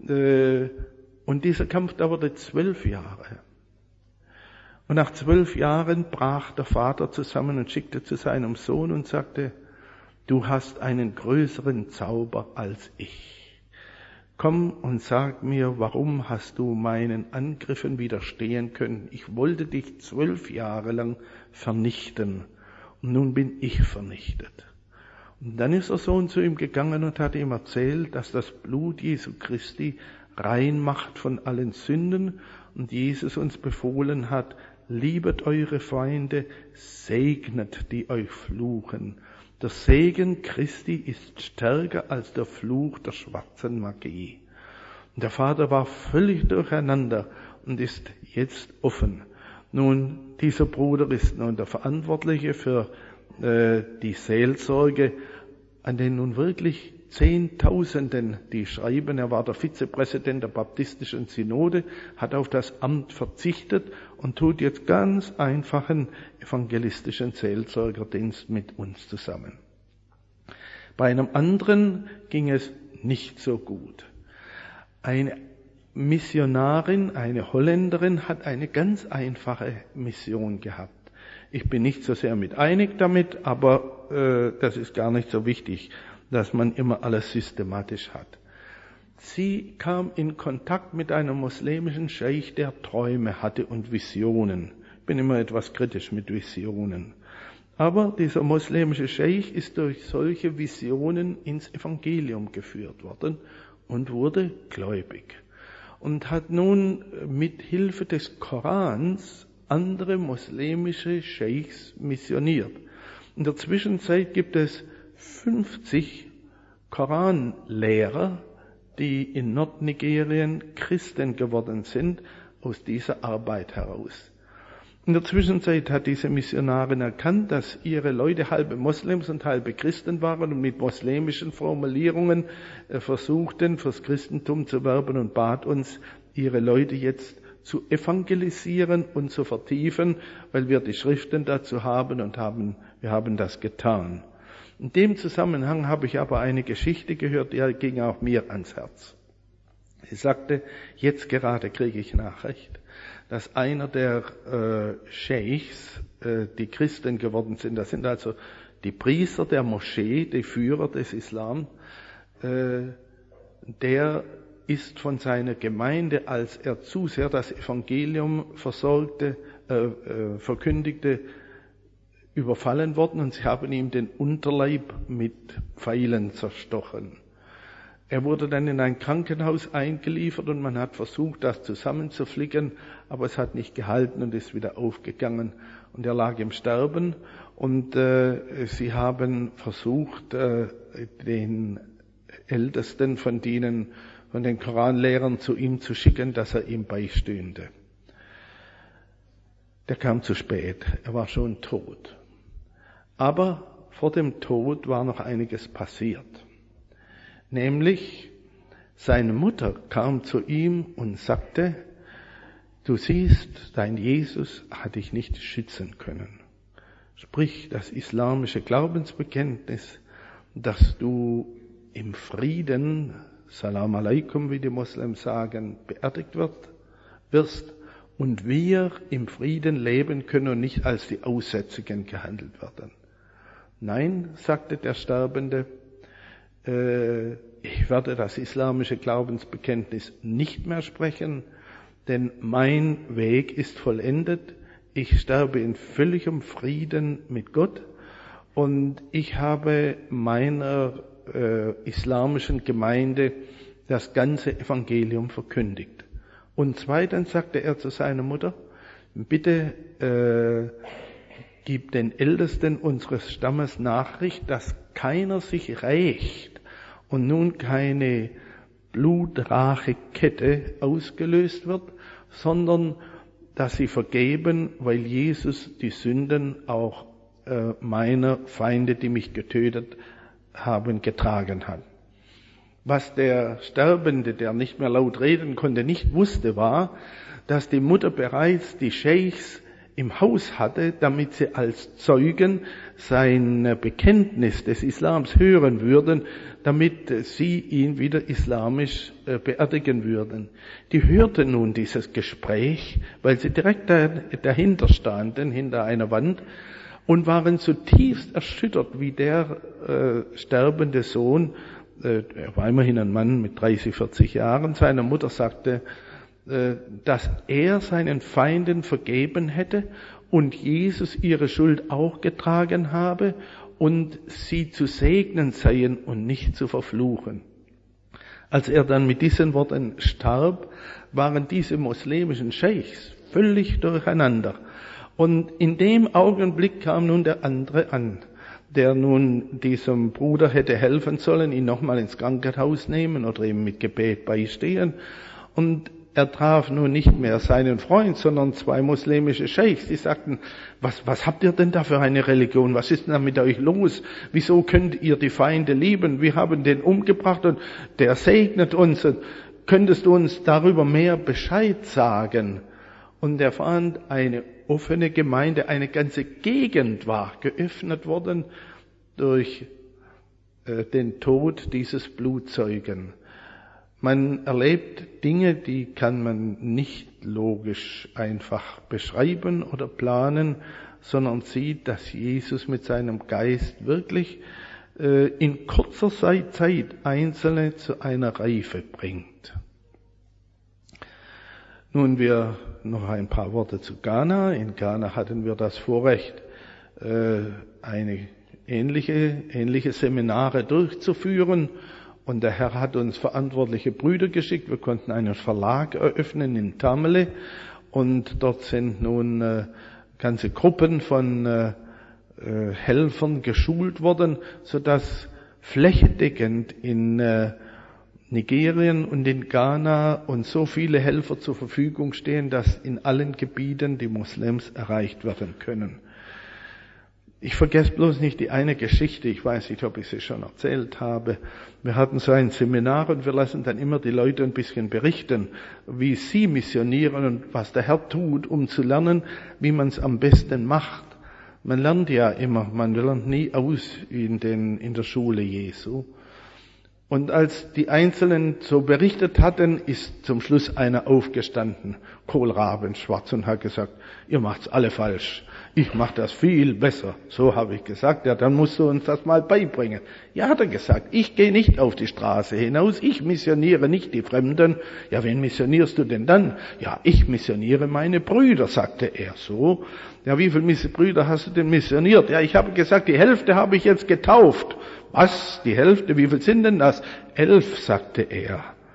und dieser Kampf dauerte 12 Jahre. Und nach 12 Jahren brach der Vater zusammen und schickte zu seinem Sohn und sagte, du hast einen größeren Zauber als ich. Komm und sag mir, warum hast du meinen Angriffen widerstehen können? Ich wollte dich 12 Jahre lang vernichten und nun bin ich vernichtet. Und dann ist der Sohn zu ihm gegangen und hat ihm erzählt, dass das Blut Jesu Christi rein macht von allen Sünden und Jesus uns befohlen hat, liebet eure Feinde, segnet die euch fluchen. Der Segen Christi ist stärker als der Fluch der schwarzen Magie. Und der Vater war völlig durcheinander und ist jetzt offen. Nun, dieser Bruder ist nun der Verantwortliche für die Seelsorge, an den nun wirklich Zehntausenden, die schreiben. Er war der Vizepräsident der Baptistischen Synode, hat auf das Amt verzichtet und tut jetzt ganz einfachen evangelistischen Seelsorgerdienst mit uns zusammen. Bei einem anderen ging es nicht so gut. Eine Missionarin, eine Holländerin, hat eine ganz einfache Mission gehabt. Ich bin nicht so sehr mit einig damit, aber das ist gar nicht so wichtig, dass man immer alles systematisch hat. Sie kam in Kontakt mit einem muslimischen Scheich, der Träume hatte und Visionen. Ich bin immer etwas kritisch mit Visionen. Aber dieser muslimische Scheich ist durch solche Visionen ins Evangelium geführt worden und wurde gläubig. Und hat nun mit Hilfe des Korans andere muslimische Scheichs missioniert. In der Zwischenzeit gibt es 50 Koranlehrer, die in Nordnigerien Christen geworden sind, aus dieser Arbeit heraus. In der Zwischenzeit hat diese Missionarin erkannt, dass ihre Leute halbe Moslems und halbe Christen waren und mit muslimischen Formulierungen versuchten, fürs Christentum zu werben und bat uns, ihre Leute jetzt zu evangelisieren und zu vertiefen, weil wir die Schriften dazu haben und wir haben das getan. In dem Zusammenhang habe ich aber eine Geschichte gehört, die ging auch mir ans Herz. Sie sagte, jetzt gerade kriege ich Nachricht, dass einer der Scheichs, die Christen geworden sind, das sind also die Priester der Moschee, die Führer des Islam, der ist von seiner Gemeinde, als er zu sehr das Evangelium verkündigte, überfallen worden und sie haben ihm den Unterleib mit Pfeilen zerstochen. Er wurde dann in ein Krankenhaus eingeliefert und man hat versucht, das zusammenzuflicken, aber es hat nicht gehalten und ist wieder aufgegangen. Und er lag im Sterben und sie haben versucht, den Ältesten von den Koranlehrern zu ihm zu schicken, dass er ihm beistünde. Der kam zu spät, er war schon tot. Aber vor dem Tod war noch einiges passiert. Nämlich, seine Mutter kam zu ihm und sagte, du siehst, dein Jesus hat dich nicht schützen können. Sprich, das islamische Glaubensbekenntnis, dass du im Frieden, Salam alaikum, wie die Moslems sagen, beerdigt wirst und wir im Frieden leben können und nicht als die Aussätzigen gehandelt werden. Nein, sagte der Sterbende, ich werde das islamische Glaubensbekenntnis nicht mehr sprechen, denn mein Weg ist vollendet. Ich sterbe in völligem Frieden mit Gott und ich habe meiner islamischen Gemeinde das ganze Evangelium verkündigt. Und zweitens sagte er zu seiner Mutter, bitte gib den Ältesten unseres Stammes Nachricht, dass keiner sich rächt und nun keine Blutrachekette ausgelöst wird, sondern dass sie vergeben, weil Jesus die Sünden auch meiner Feinde, die mich getötet haben, getragen hat. Was der Sterbende, der nicht mehr laut reden konnte, nicht wusste, war, dass die Mutter bereits die Scheichs im Haus hatte, damit sie als Zeugen sein Bekenntnis des Islams hören würden, damit sie ihn wieder islamisch beerdigen würden. Die hörten nun dieses Gespräch, weil sie direkt dahinter standen, hinter einer Wand, und waren zutiefst erschüttert, wie der sterbende Sohn, er war immerhin ein Mann mit 30, 40 Jahren, seiner Mutter sagte, dass er seinen Feinden vergeben hätte und Jesus ihre Schuld auch getragen habe und sie zu segnen seien und nicht zu verfluchen. Als er dann mit diesen Worten starb, waren diese muslimischen Scheichs völlig durcheinander. Und in dem Augenblick kam nun der andere an, der nun diesem Bruder hätte helfen sollen, ihn nochmal ins Krankenhaus nehmen oder ihm mit Gebet beistehen. Und er traf nun nicht mehr seinen Freund, sondern zwei muslimische Scheichs. Die sagten, was habt ihr denn da für eine Religion? Was ist denn da mit euch los? Wieso könnt ihr die Feinde lieben? Wir haben den umgebracht und der segnet uns. Könntest du uns darüber mehr Bescheid sagen? Und er fand eine offene Gemeinde, eine ganze Gegend war geöffnet worden durch den Tod dieses Blutzeugen. Man erlebt Dinge, die kann man nicht logisch einfach beschreiben oder planen, sondern sieht, dass Jesus mit seinem Geist wirklich in kurzer Zeit Einzelne zu einer Reife bringt. Nun wir noch ein paar Worte zu Ghana. In Ghana hatten wir das Vorrecht, eine ähnliche Seminare durchzuführen. Und der Herr hat uns verantwortliche Brüder geschickt. Wir konnten einen Verlag eröffnen in Tamale. Und dort sind nun ganze Gruppen von Helfern geschult worden, sodass flächendeckend in Nigerien und in Ghana und so viele Helfer zur Verfügung stehen, dass in allen Gebieten die Moslems erreicht werden können. Ich vergesse bloß nicht die eine Geschichte, ich weiß nicht, ob ich sie schon erzählt habe. Wir hatten so ein Seminar und wir lassen dann immer die Leute ein bisschen berichten, wie sie missionieren und was der Herr tut, um zu lernen, wie man es am besten macht. Man lernt ja immer, man lernt nie aus in der Schule Jesu. Und als die Einzelnen so berichtet hatten, ist zum Schluss einer aufgestanden, kohlrabenschwarz, und hat gesagt, ihr macht's alle falsch. Ich mache das viel besser. So habe ich gesagt, ja, dann musst du uns das mal beibringen. Ja, hat er gesagt, ich gehe nicht auf die Straße hinaus, ich missioniere nicht die Fremden. Ja, wen missionierst du denn dann? Ja, ich missioniere meine Brüder, sagte er so. Ja, wie viele Brüder hast du denn missioniert? Ja, ich habe gesagt, die Hälfte habe ich jetzt getauft. Was? Die Hälfte? Wie viel sind denn das? 11, sagte er.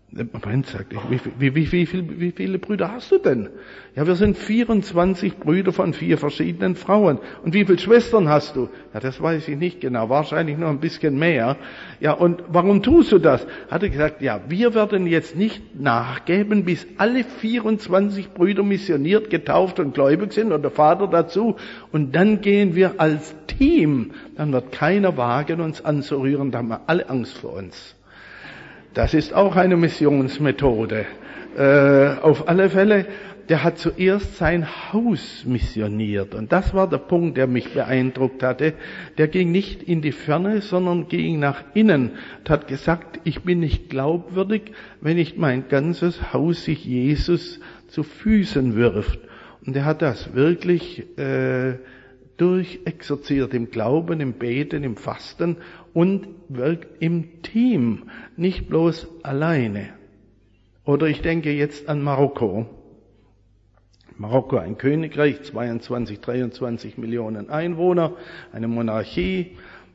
Moment, sagte ich, wie viele Brüder hast du denn? Ja, wir sind 24 Brüder von 4 verschiedenen Frauen. Und wie viele Schwestern hast du? Ja, das weiß ich nicht genau, wahrscheinlich noch ein bisschen mehr. Ja, und warum tust du das? Hat er gesagt, ja, wir werden jetzt nicht nachgeben, bis alle 24 Brüder missioniert, getauft und gläubig sind und der Vater dazu. Und dann gehen wir als Team. Dann wird keiner wagen, uns anzurühren, da haben wir alle Angst vor uns. Das ist auch eine Missionsmethode. Auf alle Fälle, der hat zuerst sein Haus missioniert. Und das war der Punkt, der mich beeindruckt hatte. Der ging nicht in die Ferne, sondern ging nach innen und hat gesagt, ich bin nicht glaubwürdig, wenn nicht mein ganzes Haus sich Jesus zu Füßen wirft. Und er hat das wirklich durchexerziert im Glauben, im Beten, im Fasten und wirkt im Team, nicht bloß alleine. Oder ich denke jetzt an Marokko. Marokko, ein Königreich, 22, 23 Millionen Einwohner, eine Monarchie,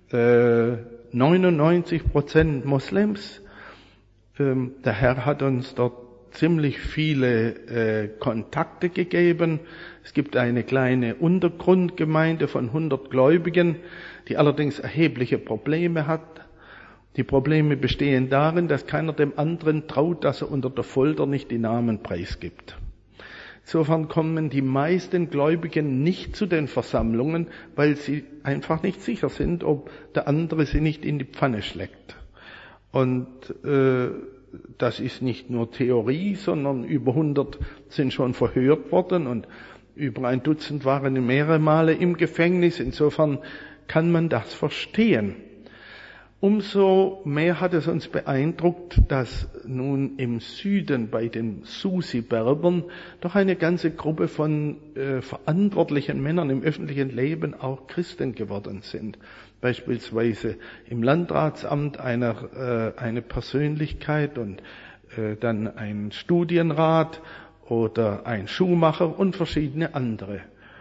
99% Moslems. Der Herr hat uns dort ziemlich viele Kontakte gegeben. Es gibt eine kleine Untergrundgemeinde von 100 Gläubigen, die allerdings erhebliche Probleme hat. Die Probleme bestehen darin, dass keiner dem anderen traut, dass er unter der Folter nicht die Namen preisgibt. Insofern kommen die meisten Gläubigen nicht zu den Versammlungen, weil sie einfach nicht sicher sind, ob der andere sie nicht in die Pfanne schlägt. Und das ist nicht nur Theorie, sondern über 100 sind schon verhört worden und über 1 Dutzend waren mehrere Male im Gefängnis. Insofern kann man das verstehen. Umso mehr hat es uns beeindruckt, dass nun im Süden bei den Susi-Berbern doch eine ganze Gruppe von verantwortlichen Männern im öffentlichen Leben auch Christen geworden sind. Beispielsweise im Landratsamt eine Persönlichkeit und dann ein Studienrat oder ein Schuhmacher und verschiedene andere.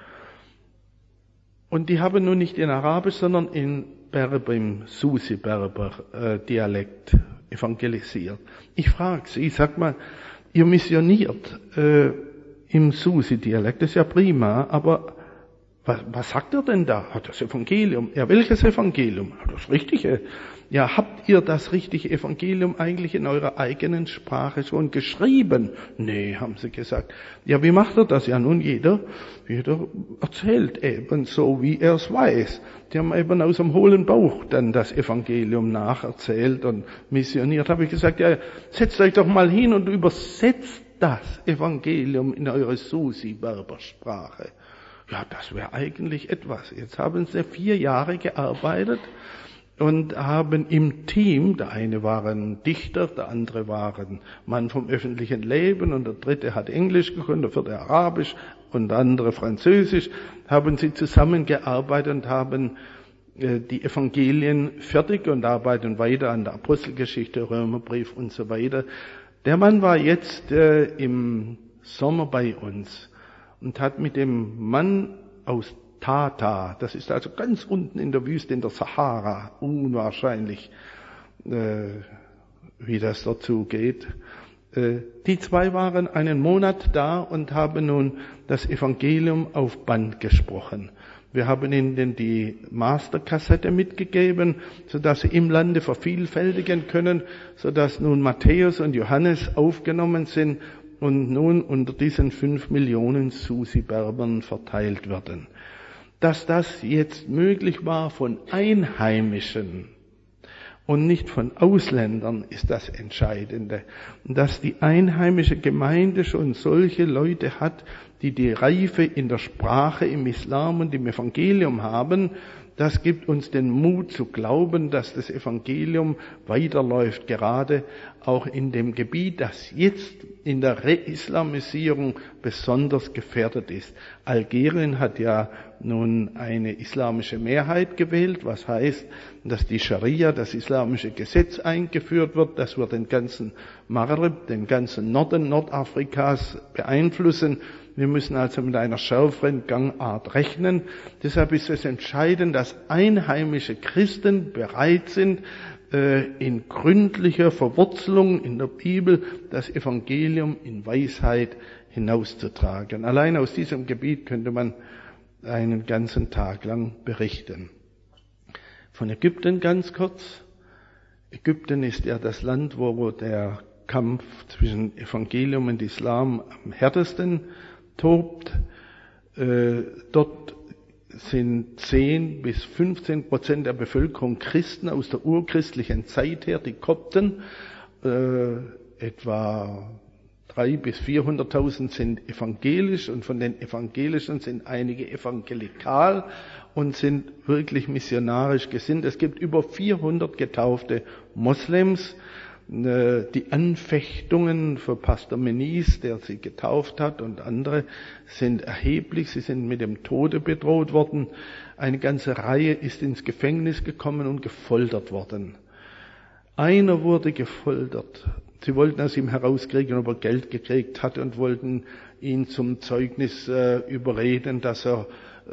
Und die haben nun nicht in Arabisch, sondern in Berber, im Susi-Berber-Dialekt evangelisiert. Ich frage Sie, sag mal, ihr missioniert im Susi-Dialekt, das ist ja prima, aber was sagt er denn da? Das Evangelium. Ja, welches Evangelium? Das Richtige. Ja, habt ihr das richtige Evangelium eigentlich in eurer eigenen Sprache schon geschrieben? Nee, haben sie gesagt. Ja, wie macht er das? Ja, nun jeder erzählt eben so, wie er es weiß. Die haben eben aus dem hohlen Bauch dann das Evangelium nacherzählt und missioniert. Habe ich gesagt, ja, setzt euch doch mal hin und übersetzt das Evangelium in eure Susi-Berber-Sprache. Ja, das wäre eigentlich etwas. Jetzt haben sie 4 Jahre gearbeitet und haben im Team, der eine war ein Dichter, der andere war ein Mann vom öffentlichen Leben und der dritte hat Englisch gekonnt, der vierte Arabisch und der andere Französisch, haben sie zusammengearbeitet und haben die Evangelien fertig und arbeiten weiter an der Apostelgeschichte, Römerbrief und so weiter. Der Mann war jetzt im Sommer bei uns und hat mit dem Mann aus Tata, das ist also ganz unten in der Wüste in der Sahara, unwahrscheinlich, wie das dazu geht. Die 2 waren einen Monat da und haben nun das Evangelium auf Band gesprochen. Wir haben ihnen die Masterkassette mitgegeben, sodass sie im Lande vervielfältigen können, sodass nun Matthäus und Johannes aufgenommen sind und nun unter diesen 5 Millionen Susi-Berbern verteilt werden. Dass das jetzt möglich war von Einheimischen und nicht von Ausländern, ist das Entscheidende. Und dass die einheimische Gemeinde schon solche Leute hat, die Reife in der Sprache, im Islam und im Evangelium haben, das gibt uns den Mut zu glauben, dass das Evangelium weiterläuft, gerade auch in dem Gebiet, das jetzt in der Reislamisierung besonders gefährdet ist. Algerien hat ja nun eine islamische Mehrheit gewählt, was heißt, dass die Scharia, das islamische Gesetz, eingeführt wird. Das wird den ganzen Maghreb, den ganzen Norden Nordafrikas beeinflussen. Wir müssen also mit einer schärferen Gangart rechnen. Deshalb ist es entscheidend, dass einheimische Christen bereit sind, in gründlicher Verwurzelung in der Bibel das Evangelium in Weisheit hinauszutragen. Allein aus diesem Gebiet könnte man einen ganzen Tag lang berichten. Von Ägypten ganz kurz. Ägypten ist ja das Land, wo der Kampf zwischen Evangelium und Islam am härtesten tobt. Dort sind 10-15% der Bevölkerung Christen aus der urchristlichen Zeit her, die Kopten. Etwa 300.000-400.000 sind evangelisch und von den Evangelischen sind einige evangelikal und sind wirklich missionarisch gesinnt. Es gibt über 400 getaufte Moslems. Die Anfechtungen für Pastor Menis, der sie getauft hat, und andere sind erheblich. Sie sind mit dem Tode bedroht worden. Eine ganze Reihe ist ins Gefängnis gekommen und gefoltert worden. Einer wurde gefoltert. Sie wollten aus ihm herauskriegen, ob er Geld gekriegt hat, und wollten ihn zum Zeugnis überreden, dass er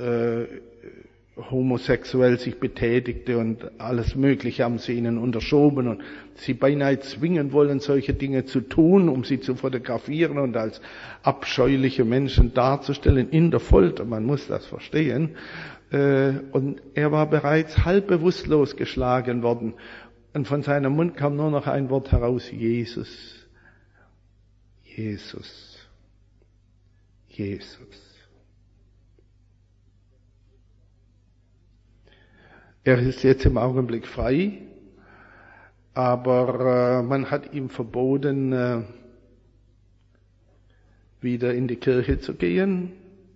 homosexuell sich betätigte, und alles Mögliche haben sie ihnen unterschoben und sie beinahe zwingen wollen, solche Dinge zu tun, um sie zu fotografieren und als abscheuliche Menschen darzustellen in der Folter. Man muss das verstehen. Und er war bereits halb bewusstlos geschlagen worden. Und von seinem Mund kam nur noch ein Wort heraus: Jesus, Jesus, Jesus. Er ist jetzt im Augenblick frei, aber man hat ihm verboten, wieder in die Kirche zu gehen.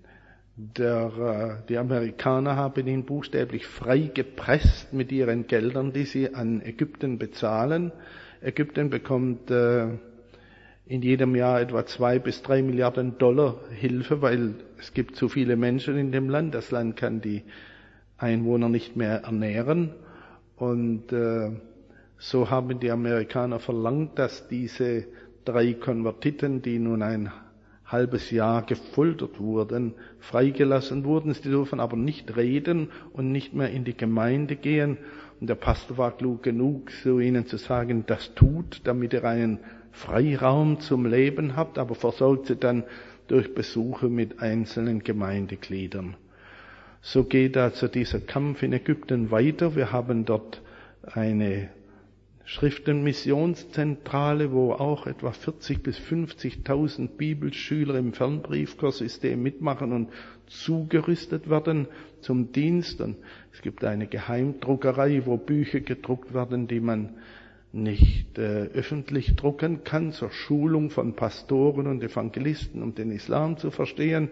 Die Amerikaner haben ihn buchstäblich frei gepresst mit ihren Geldern, die sie an Ägypten bezahlen. Ägypten bekommt in jedem Jahr etwa 2 bis 3 Milliarden Dollar Hilfe, weil es gibt zu viele Menschen in dem Land. Das Land kann die Einwohner nicht mehr ernähren. Und so haben die Amerikaner verlangt, dass diese 3 Konvertiten, die nun ein halbes Jahr gefoltert wurden, freigelassen wurden. Sie dürfen aber nicht reden und nicht mehr in die Gemeinde gehen. Und der Pastor war klug genug, so ihnen zu sagen, das tut, damit ihr einen Freiraum zum Leben habt, aber versorgt sie dann durch Besuche mit einzelnen Gemeindegliedern. So geht also dieser Kampf in Ägypten weiter. Wir haben dort eine Schriftenmissionszentrale, wo auch etwa 40.000 bis 50.000 Bibelschüler im Fernbriefkurssystem mitmachen und zugerüstet werden zum Dienst. Und es gibt eine Geheimdruckerei, wo Bücher gedruckt werden, die man nicht öffentlich drucken kann, zur Schulung von Pastoren und Evangelisten, um den Islam zu verstehen.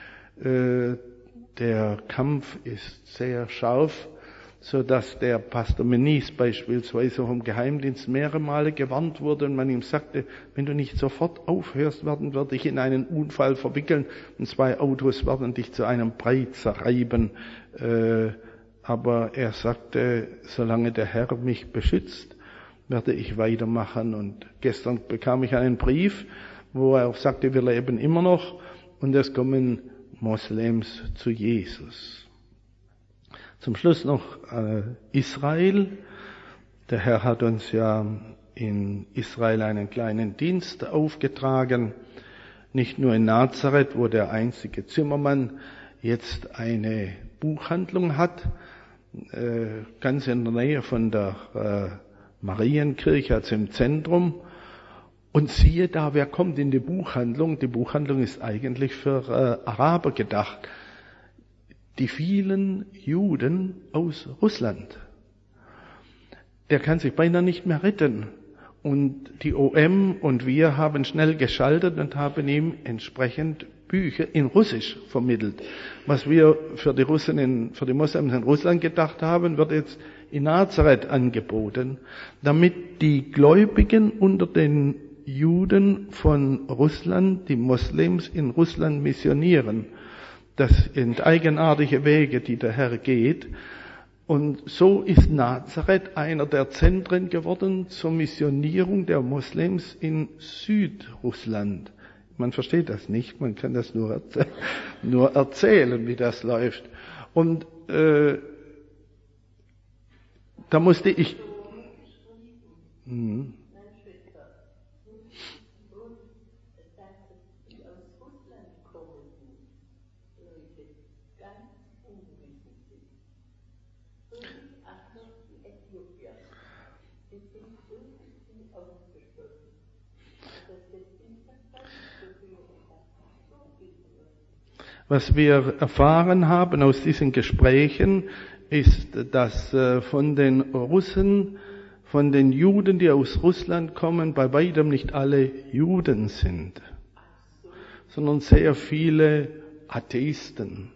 Der Kampf ist sehr scharf, so dass der Pastor Menis beispielsweise vom Geheimdienst mehrere Male gewarnt wurde und man ihm sagte, wenn du nicht sofort aufhörst, werden wir dich in einen Unfall verwickeln und 2 Autos werden dich zu einem Brei zerreiben. Aber er sagte, solange der Herr mich beschützt, werde ich weitermachen. Und gestern bekam ich einen Brief, wo er sagte, wir leben immer noch und es kommen Moslems zu Jesus. Zum Schluss noch Israel. Der Herr hat uns ja in Israel einen kleinen Dienst aufgetragen. Nicht nur in Nazareth, wo der einzige Zimmermann jetzt eine Buchhandlung hat, ganz in der Nähe von der Marienkirche, also im Zentrum. Und siehe da, wer kommt in die Buchhandlung? Die Buchhandlung ist eigentlich für Araber gedacht. Die vielen Juden aus Russland. Der kann sich beinahe nicht mehr retten. Und die OM und wir haben schnell geschaltet und haben ihm entsprechend Bücher in Russisch vermittelt. Was wir für die Moslems in Russland gedacht haben, wird jetzt in Nazareth angeboten, damit die Gläubigen unter den Juden von Russland, die Moslems in Russland missionieren. Das sind eigenartige Wege, die der Herr geht. Und so ist Nazareth einer der Zentren geworden zur Missionierung der Moslems in Südrussland, Man versteht das nicht, man kann das nur erzählen, wie das läuft. Und da musste ich... Was wir erfahren haben aus diesen Gesprächen, ist, dass von den Russen, von den Juden, die aus Russland kommen, bei weitem nicht alle Juden sind, sondern sehr viele Atheisten.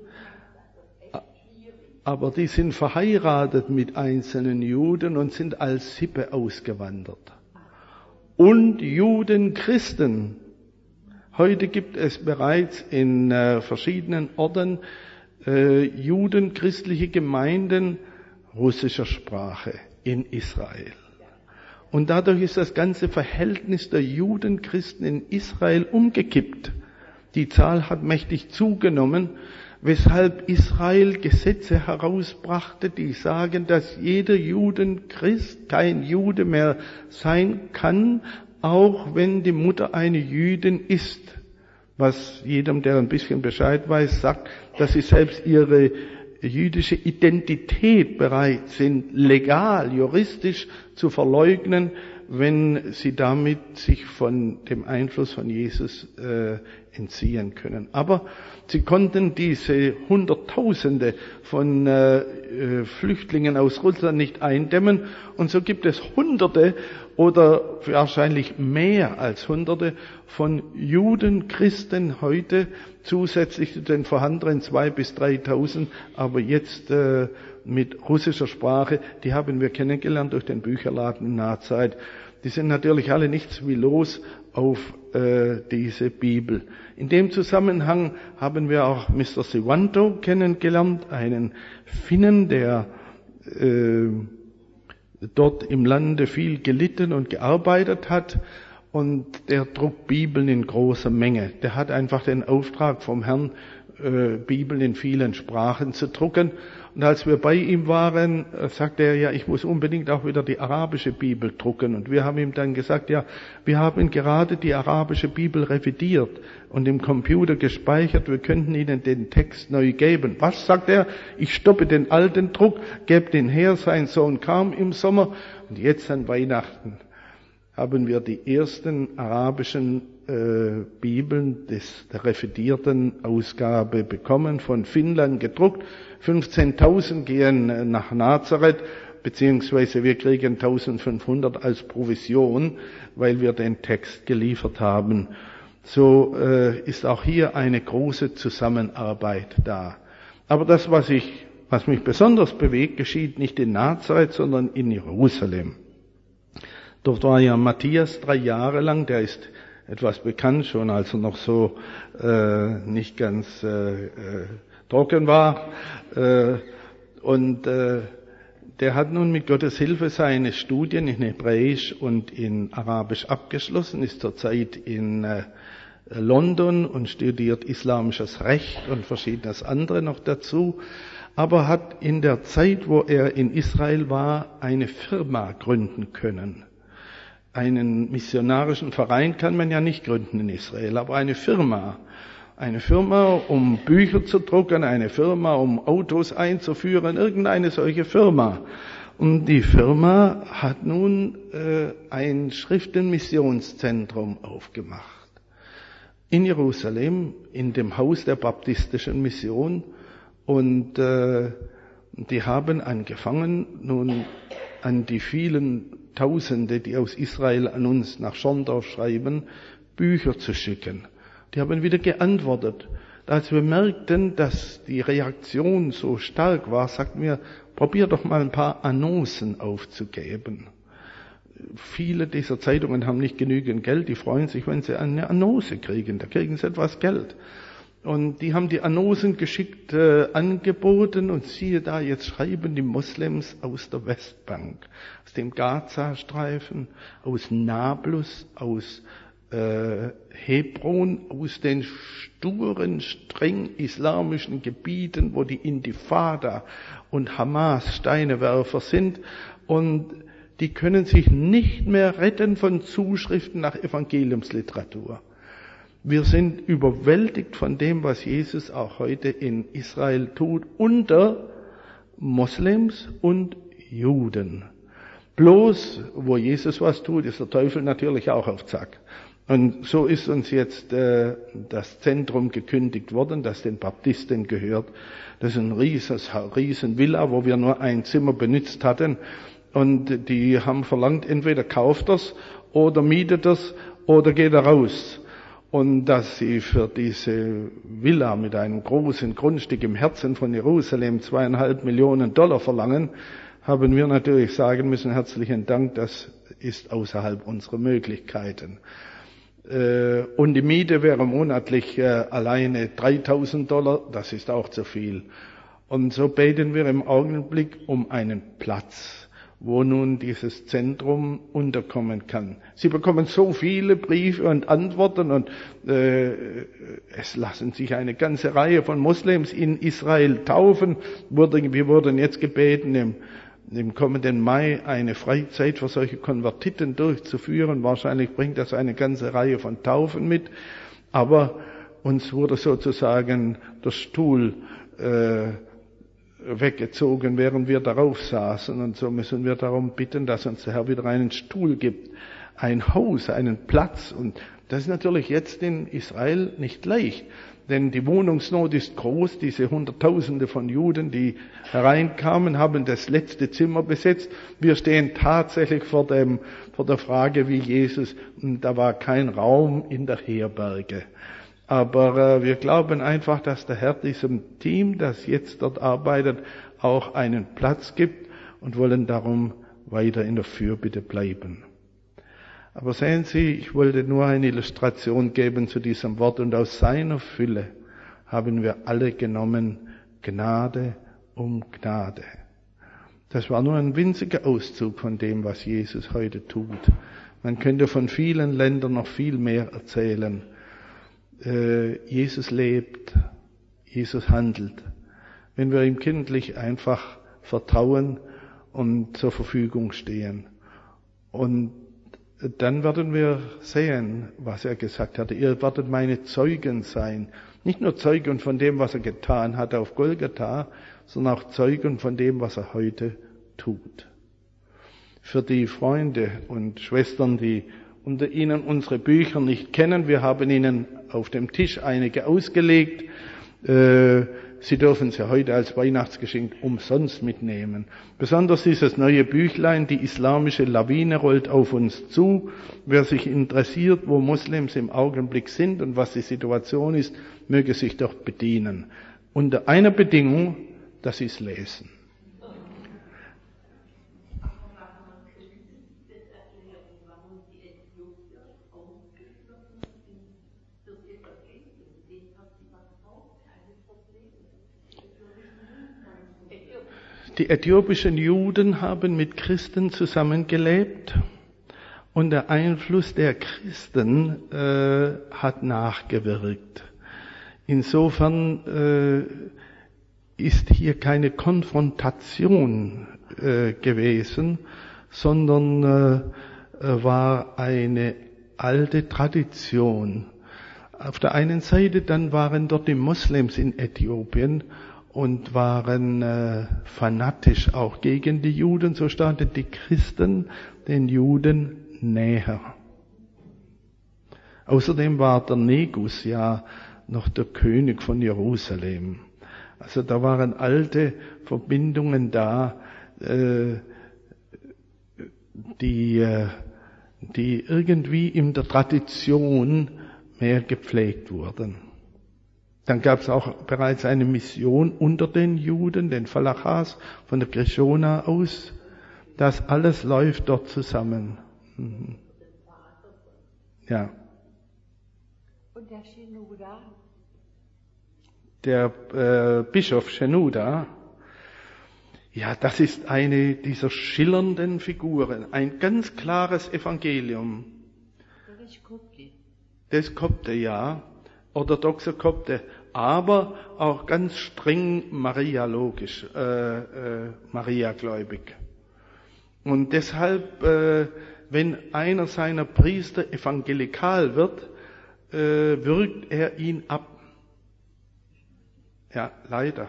Aber die sind verheiratet mit einzelnen Juden und sind als Sippe ausgewandert. Und Juden-Christen. Heute gibt es bereits in verschiedenen Orten judenchristliche Gemeinden russischer Sprache in Israel. Und dadurch ist das ganze Verhältnis der Judenchristen in Israel umgekippt. Die Zahl hat mächtig zugenommen, weshalb Israel Gesetze herausbrachte, die sagen, dass jeder Judenchrist kein Jude mehr sein kann, auch wenn die Mutter eine Jüdin ist, was jedem, der ein bisschen Bescheid weiß, sagt, dass sie selbst ihre jüdische Identität bereit sind, legal, juristisch zu verleugnen, wenn sie damit sich von dem Einfluss von Jesus entziehen können. Aber sie konnten diese Hunderttausende von Flüchtlingen aus Russland nicht eindämmen, und so gibt es Hunderte oder wahrscheinlich mehr als Hunderte von Judenchristen heute, zusätzlich zu den vorhandenen 2.000 bis 3.000, aber jetzt mit russischer Sprache, die haben wir kennengelernt durch den Bücherladen in Nahzeit. Die sind natürlich alle nichts wie los auf diese Bibel. In dem Zusammenhang haben wir auch Mr. Sivanto kennengelernt, einen Finnen, der dort im Lande viel gelitten und gearbeitet hat, und der druckt Bibeln in großer Menge. Der hat einfach den Auftrag vom Herrn, Bibeln in vielen Sprachen zu drucken. Und als wir bei ihm waren, sagte er, ja, ich muss unbedingt auch wieder die arabische Bibel drucken. Und wir haben ihm dann gesagt, ja, wir haben gerade die arabische Bibel revidiert und im Computer gespeichert, wir könnten Ihnen den Text neu geben. Was, sagt er? Ich stoppe den alten Druck, gebe den her, sein Sohn kam im Sommer, und jetzt an Weihnachten haben wir die ersten arabischen Bibeln der revidierten Ausgabe bekommen, von Finnland gedruckt. 15.000 gehen nach Nazareth, beziehungsweise wir kriegen 1.500 als Provision, weil wir den Text geliefert haben. So ist auch hier eine große Zusammenarbeit da. Aber das, was mich besonders bewegt, geschieht nicht in Nazareth, sondern in Jerusalem. Dort war ja Matthias 3 Jahre lang, der ist etwas bekannt, schon als er noch so nicht ganz trocken war. Und der hat nun mit Gottes Hilfe seine Studien in Hebräisch und in Arabisch abgeschlossen, ist zurzeit in London und studiert islamisches Recht und verschiedenes andere noch dazu, aber hat in der Zeit, wo er in Israel war, eine Firma gründen können. Einen missionarischen Verein kann man ja nicht gründen in Israel, aber eine Firma, um Bücher zu drucken, eine Firma, um Autos einzuführen, irgendeine solche Firma. Und die Firma hat nun ein Schriftenmissionszentrum aufgemacht. In Jerusalem, in dem Haus der baptistischen Mission. Und die haben angefangen, nun an die vielen Tausende, die aus Israel an uns nach Schorndorf schreiben, Bücher zu schicken. Die haben wieder geantwortet. Als wir merkten, dass die Reaktion so stark war, sagten wir, probier doch mal ein paar Annoncen aufzugeben. Viele dieser Zeitungen haben nicht genügend Geld, die freuen sich, wenn sie eine Annonce kriegen, da kriegen sie etwas Geld. Und die haben die Annoncen geschickt angeboten, und siehe da, jetzt schreiben die Moslems aus der Westbank, aus dem Gazastreifen, aus Nablus, aus Hebron, aus den sturen, streng islamischen Gebieten, wo die Intifada und Hamas Steinewerfer sind, und die können sich nicht mehr retten von Zuschriften nach Evangeliumsliteratur. Wir sind überwältigt von dem, was Jesus auch heute in Israel tut, unter Moslems und Juden. Bloß, wo Jesus was tut, ist der Teufel natürlich auch auf Zack. Und so ist uns jetzt das Zentrum gekündigt worden, das den Baptisten gehört. Das ist ein riesen Villa, wo wir nur ein Zimmer benutzt hatten. Und die haben verlangt, entweder kauft das oder mietet das oder geht raus. Und dass sie für diese Villa mit einem großen Grundstück im Herzen von Jerusalem $2,5 Millionen verlangen, haben wir natürlich sagen müssen, herzlichen Dank, das ist außerhalb unserer Möglichkeiten. Und die Miete wäre monatlich alleine $3.000, das ist auch zu viel. Und so beten wir im Augenblick um einen Platz, wo nun dieses Zentrum unterkommen kann. Sie bekommen so viele Briefe und Antworten, und es lassen sich eine ganze Reihe von Moslems in Israel taufen. Wir wurden jetzt gebeten, im kommenden Mai eine Freizeit für solche Konvertiten durchzuführen. Wahrscheinlich bringt das eine ganze Reihe von Taufen mit, aber uns wurde sozusagen der Stuhl weggezogen, während wir darauf saßen, und so müssen wir darum bitten, dass uns der Herr wieder einen Stuhl gibt, ein Haus, einen Platz. Und das ist natürlich jetzt in Israel nicht leicht, denn die Wohnungsnot ist groß. Diese Hunderttausende von Juden, die hereinkamen, haben das letzte Zimmer besetzt. Wir stehen tatsächlich vor der Frage wie Jesus, und da war kein Raum in der Herberge. Aber wir glauben einfach, dass der Herr diesem Team, das jetzt dort arbeitet, auch einen Platz gibt, und wollen darum weiter in der Fürbitte bleiben. Aber sehen Sie, ich wollte nur eine Illustration geben zu diesem Wort, und aus seiner Fülle haben wir alle genommen, Gnade um Gnade. Das war nur ein winziger Auszug von dem, was Jesus heute tut. Man könnte von vielen Ländern noch viel mehr erzählen. Jesus lebt, Jesus handelt. Wenn wir ihm kindlich einfach vertrauen und zur Verfügung stehen. Und dann werden wir sehen, was er gesagt hatte. Ihr werdet meine Zeugen sein. Nicht nur Zeugen von dem, was er getan hat auf Golgatha, sondern auch Zeugen von dem, was er heute tut. Für die Freunde und Schwestern, die unter Ihnen unsere Bücher nicht kennen, wir haben Ihnen auf dem Tisch einige ausgelegt. Sie dürfen sie heute als Weihnachtsgeschenk umsonst mitnehmen. Besonders dieses neue Büchlein, die islamische Lawine, rollt auf uns zu. Wer sich interessiert, wo Moslems im Augenblick sind und was die Situation ist, möge sich doch bedienen. Unter einer Bedingung, dass sie es lesen. Die äthiopischen Juden haben mit Christen zusammengelebt, und der Einfluss der Christen hat nachgewirkt. Insofern ist hier keine Konfrontation gewesen, sondern war eine alte Tradition. Auf der einen Seite dann waren dort die Moslems in Äthiopien und waren fanatisch auch gegen die Juden. So standen die Christen den Juden näher. Außerdem war der Negus ja noch der König von Jerusalem. Also da waren alte Verbindungen da, die irgendwie in der Tradition mehr gepflegt wurden. Dann gab es auch bereits eine Mission unter den Juden, den Falachas von der Krishona aus. Das alles läuft dort zusammen. Mhm. Ja. Und der Shenouda? Der Bischof Shenouda, ja, das ist eine dieser schillernden Figuren, ein ganz klares Evangelium. das Kopte, ja, orthodoxe Kopte, aber auch ganz streng marialogisch, mariagläubig. Und deshalb, wenn einer seiner Priester evangelikal wird, würgt er ihn ab. Ja, leider.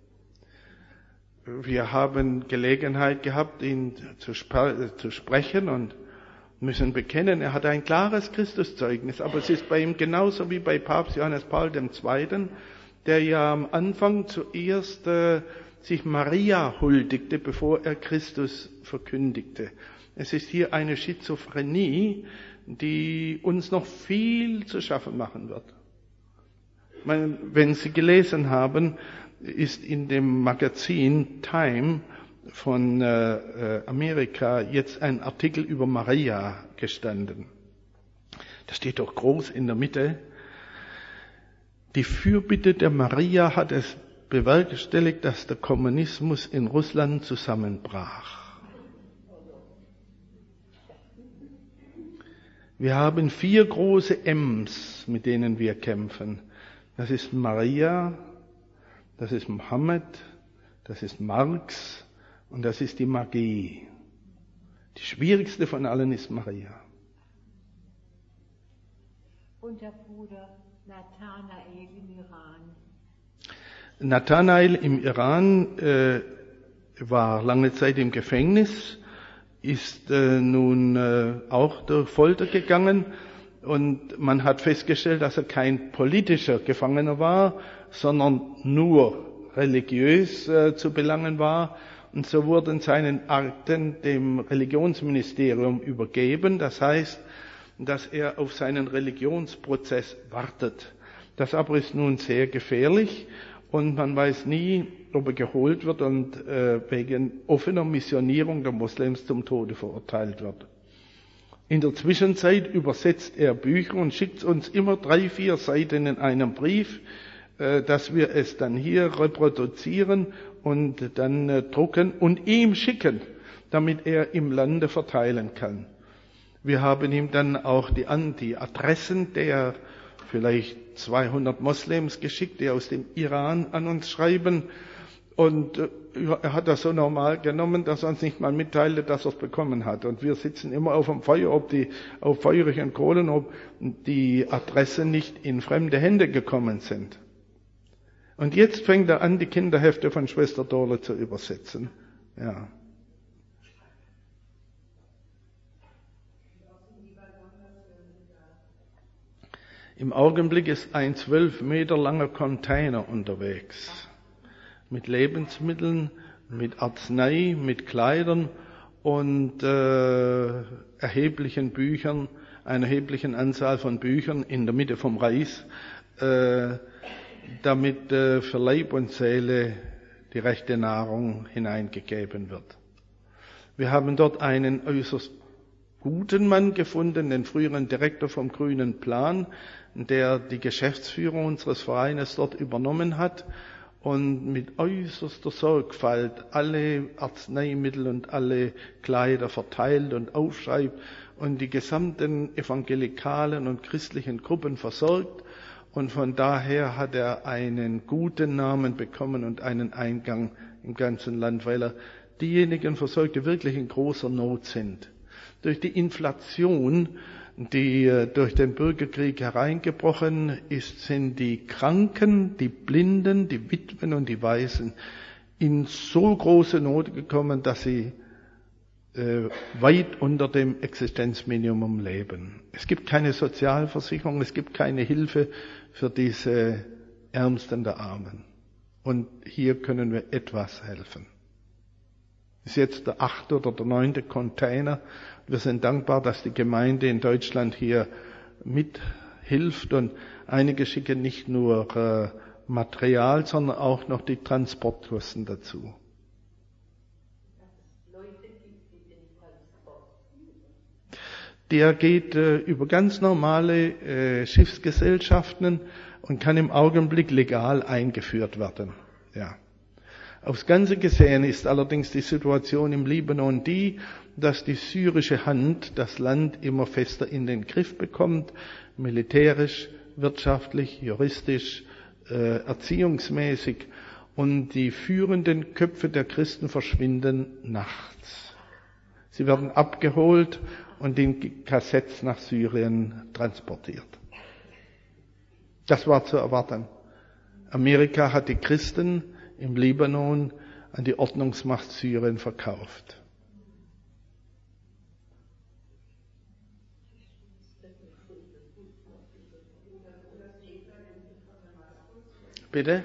Wir haben Gelegenheit gehabt, ihn zu sprechen und müssen bekennen, er hat ein klares Christuszeugnis, aber es ist bei ihm genauso wie bei Papst Johannes Paul II., der ja am Anfang zuerst sich Maria huldigte, bevor er Christus verkündigte. Es ist hier eine Schizophrenie, die uns noch viel zu schaffen machen wird. Wenn Sie gelesen haben, ist in dem Magazin Time von Amerika jetzt ein Artikel über Maria gestanden. Da steht doch groß in der Mitte: Die Fürbitte der Maria hat es bewerkstelligt, dass der Kommunismus in Russland zusammenbrach. Wir haben 4 große M's, mit denen wir kämpfen. Das ist Maria, das ist Mohammed, das ist Marx und das ist die Magie. Die schwierigste von allen ist Maria. Und der Bruder Nathanael im Iran. Nathanael im Iran war lange Zeit im Gefängnis, ist nun auch durch Folter gegangen und man hat festgestellt, dass er kein politischer Gefangener war, sondern nur religiös zu belangen war. Und so wurden seine Akten dem Religionsministerium übergeben. Das heißt, dass er auf seinen Religionsprozess wartet. Das aber ist nun sehr gefährlich und man weiß nie, ob er geholt wird und wegen offener Missionierung der Moslems zum Tode verurteilt wird. In der Zwischenzeit übersetzt er Bücher und schickt uns immer 3-4 Seiten in einem Brief, dass wir es dann hier reproduzieren und dann drucken und ihm schicken, damit er im Lande verteilen kann. Wir haben ihm dann auch die Adressen der vielleicht 200 Moslems geschickt, die aus dem Iran an uns schreiben. Und er hat das so normal genommen, dass er uns nicht mal mitteilte, dass er es bekommen hat. Und wir sitzen immer auf dem Feuer, auf feurigen Kohlen, ob die Adressen nicht in fremde Hände gekommen sind. Und jetzt fängt er an, die Kinderhefte von Schwester Dorle zu übersetzen. Ja. Im Augenblick ist ein 12 Meter langer Container unterwegs. Mit Lebensmitteln, mit Arznei, mit Kleidern und erheblichen Büchern, einer erheblichen Anzahl von Büchern in der Mitte vom Reis, damit für Leib und Seele die rechte Nahrung hineingegeben wird. Wir haben dort einen äußerst guten Mann gefunden, den früheren Direktor vom Grünen Plan, der die Geschäftsführung unseres Vereines dort übernommen hat und mit äußerster Sorgfalt alle Arzneimittel und alle Kleider verteilt und aufschreibt und die gesamten evangelikalen und christlichen Gruppen versorgt. Und von daher hat er einen guten Namen bekommen und einen Eingang im ganzen Land, weil er diejenigen versorgt, die wirklich in großer Not sind. Durch die Inflation, die durch den Bürgerkrieg hereingebrochen ist, sind die Kranken, die Blinden, die Witwen und die Waisen in so große Not gekommen, dass sie weit unter dem Existenzminimum leben. Es gibt keine Sozialversicherung, es gibt keine Hilfe für diese Ärmsten der Armen. Und hier können wir etwas helfen. Das ist jetzt der 8. oder der 9. Container. Wir sind dankbar, dass die Gemeinde in Deutschland hier mithilft und einige schicken nicht nur Material, sondern auch noch die Transportkosten dazu. Der geht über ganz normale Schiffsgesellschaften und kann im Augenblick legal eingeführt werden. Ja. Aufs Ganze gesehen ist allerdings die Situation im Libanon die, dass die syrische Hand das Land immer fester in den Griff bekommt, militärisch, wirtschaftlich, juristisch, erziehungsmäßig, und die führenden Köpfe der Christen verschwinden nachts. Sie werden abgeholt und in Kassetts nach Syrien transportiert. Das war zu erwarten. Amerika hat die Christen im Libanon an die Ordnungsmacht Syrien verkauft. Bitte?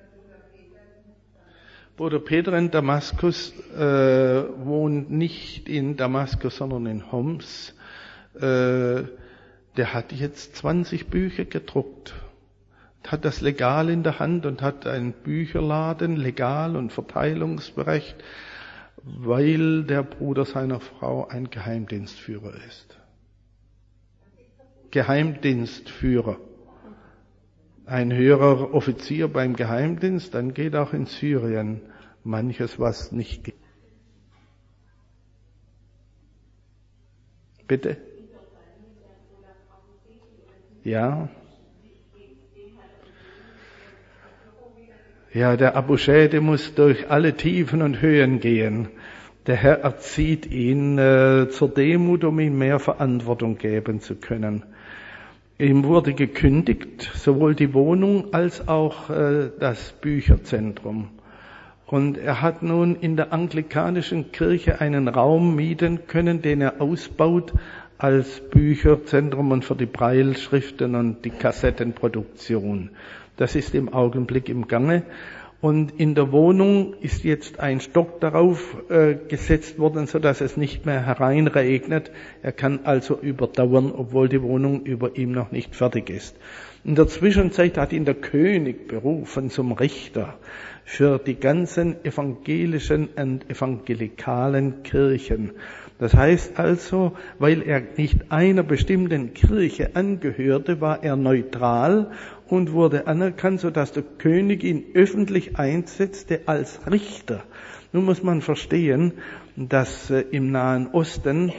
Bruder Peter in Damaskus wohnt nicht in Damaskus, sondern in Homs. Der hat jetzt 20 Bücher gedruckt, hat das legal in der Hand und hat einen Bücherladen, legal und verteilungsberechtigt, weil der Bruder seiner Frau ein Geheimdienstführer ist. Geheimdienstführer. Ein höherer Offizier beim Geheimdienst, dann geht auch in Syrien manches, was nicht geht. Bitte? Ja. Ja, der Abu Shade muss durch alle Tiefen und Höhen gehen. Der Herr erzieht ihn zur Demut, um ihm mehr Verantwortung geben zu können. Ihm wurde gekündigt, sowohl die Wohnung als auch das Bücherzentrum. Und er hat nun in der anglikanischen Kirche einen Raum mieten können, den er ausbaut als Bücherzentrum und für die Brailleschriften und die Kassettenproduktion. Das ist im Augenblick im Gange. Und in der Wohnung ist jetzt ein Stock darauf gesetzt worden, sodass es nicht mehr hereinregnet. Er kann also überdauern, obwohl die Wohnung über ihm noch nicht fertig ist. In der Zwischenzeit hat ihn der König berufen zum Richter für die ganzen evangelischen und evangelikalen Kirchen. Das heißt also, weil er nicht einer bestimmten Kirche angehörte, war er neutral und wurde anerkannt, sodass der König ihn öffentlich einsetzte als Richter. Nun muss man verstehen, dass im Nahen Osten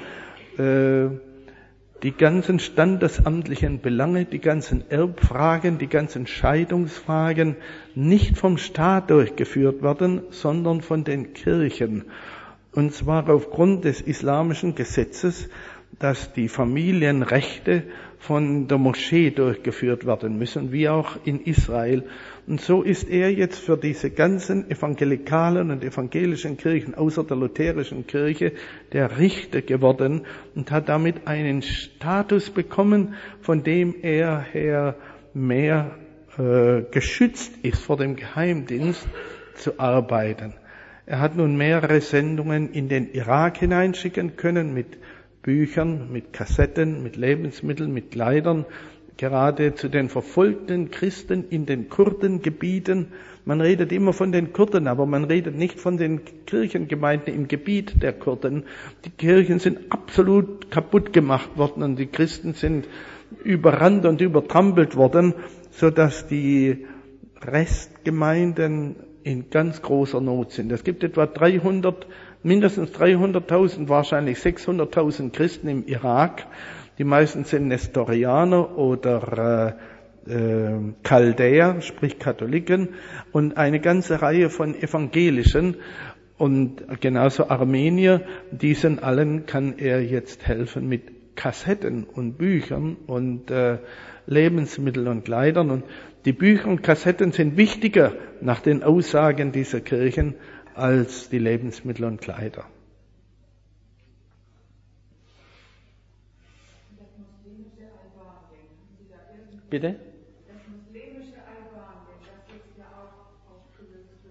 die ganzen standesamtlichen Belange, die ganzen Erbfragen, die ganzen Scheidungsfragen nicht vom Staat durchgeführt werden, sondern von den Kirchen. Und zwar aufgrund des islamischen Gesetzes, dass die Familienrechte von der Moschee durchgeführt werden müssen, wie auch in Israel. Und so ist er jetzt für diese ganzen evangelikalen und evangelischen Kirchen, außer der lutherischen Kirche, der Richter geworden und hat damit einen Status bekommen, von dem er her mehr geschützt ist, vor dem Geheimdienst zu arbeiten. Er hat nun mehrere Sendungen in den Irak hineinschicken können mit Büchern, mit Kassetten, mit Lebensmitteln, mit Kleidern, gerade zu den verfolgten Christen in den Kurdengebieten. Man redet immer von den Kurden, aber man redet nicht von den Kirchengemeinden im Gebiet der Kurden. Die Kirchen sind absolut kaputt gemacht worden und die Christen sind überrannt und übertrampelt worden, sodass die Restgemeinden in ganz großer Not sind. Es gibt etwa mindestens 300.000, wahrscheinlich 600.000 Christen im Irak. Die meisten sind Nestorianer oder Chaldäer, sprich Katholiken, und eine ganze Reihe von Evangelischen und genauso Armenier. Diesen allen kann er jetzt helfen mit Kassetten und Büchern und Lebensmitteln und Kleidern. Und die Bücher und Kassetten sind wichtiger nach den Aussagen dieser Kirchen als die Lebensmittel und Kleider. Bitte? Das muslimische Albanien, das ist ja auch aufgelöst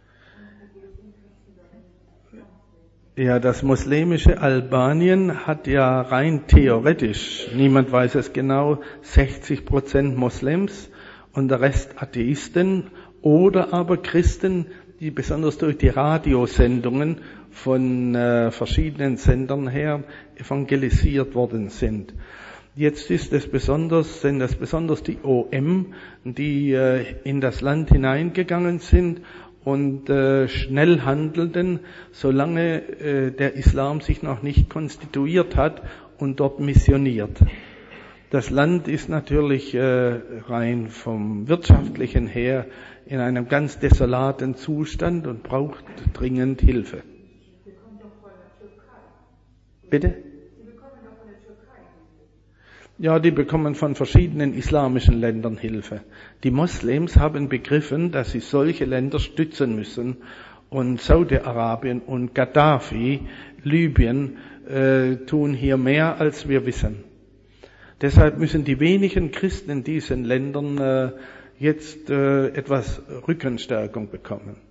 worden. Ja, das muslimische Albanien hat ja rein theoretisch, niemand weiß es genau, 60% Moslems und der Rest Atheisten oder aber Christen, die besonders durch die Radiosendungen von verschiedenen Sendern her evangelisiert worden sind. Jetzt sind das besonders die OM, die in das Land hineingegangen sind und schnell handelten, solange der Islam sich noch nicht konstituiert hat und dort missioniert. Das Land ist natürlich rein vom Wirtschaftlichen her in einem ganz desolaten Zustand und braucht dringend Hilfe. Sie bekommen doch von der Türkei. Bitte? Sie bekommen doch von der Türkei Hilfe. Ja, die bekommen von verschiedenen islamischen Ländern Hilfe. Die Moslems haben begriffen, dass sie solche Länder stützen müssen. Und Saudi-Arabien und Gaddafi, Libyen, tun hier mehr, als wir wissen. Deshalb müssen die wenigen Christen in diesen Ländern jetzt etwas Rückenstärkung bekommen.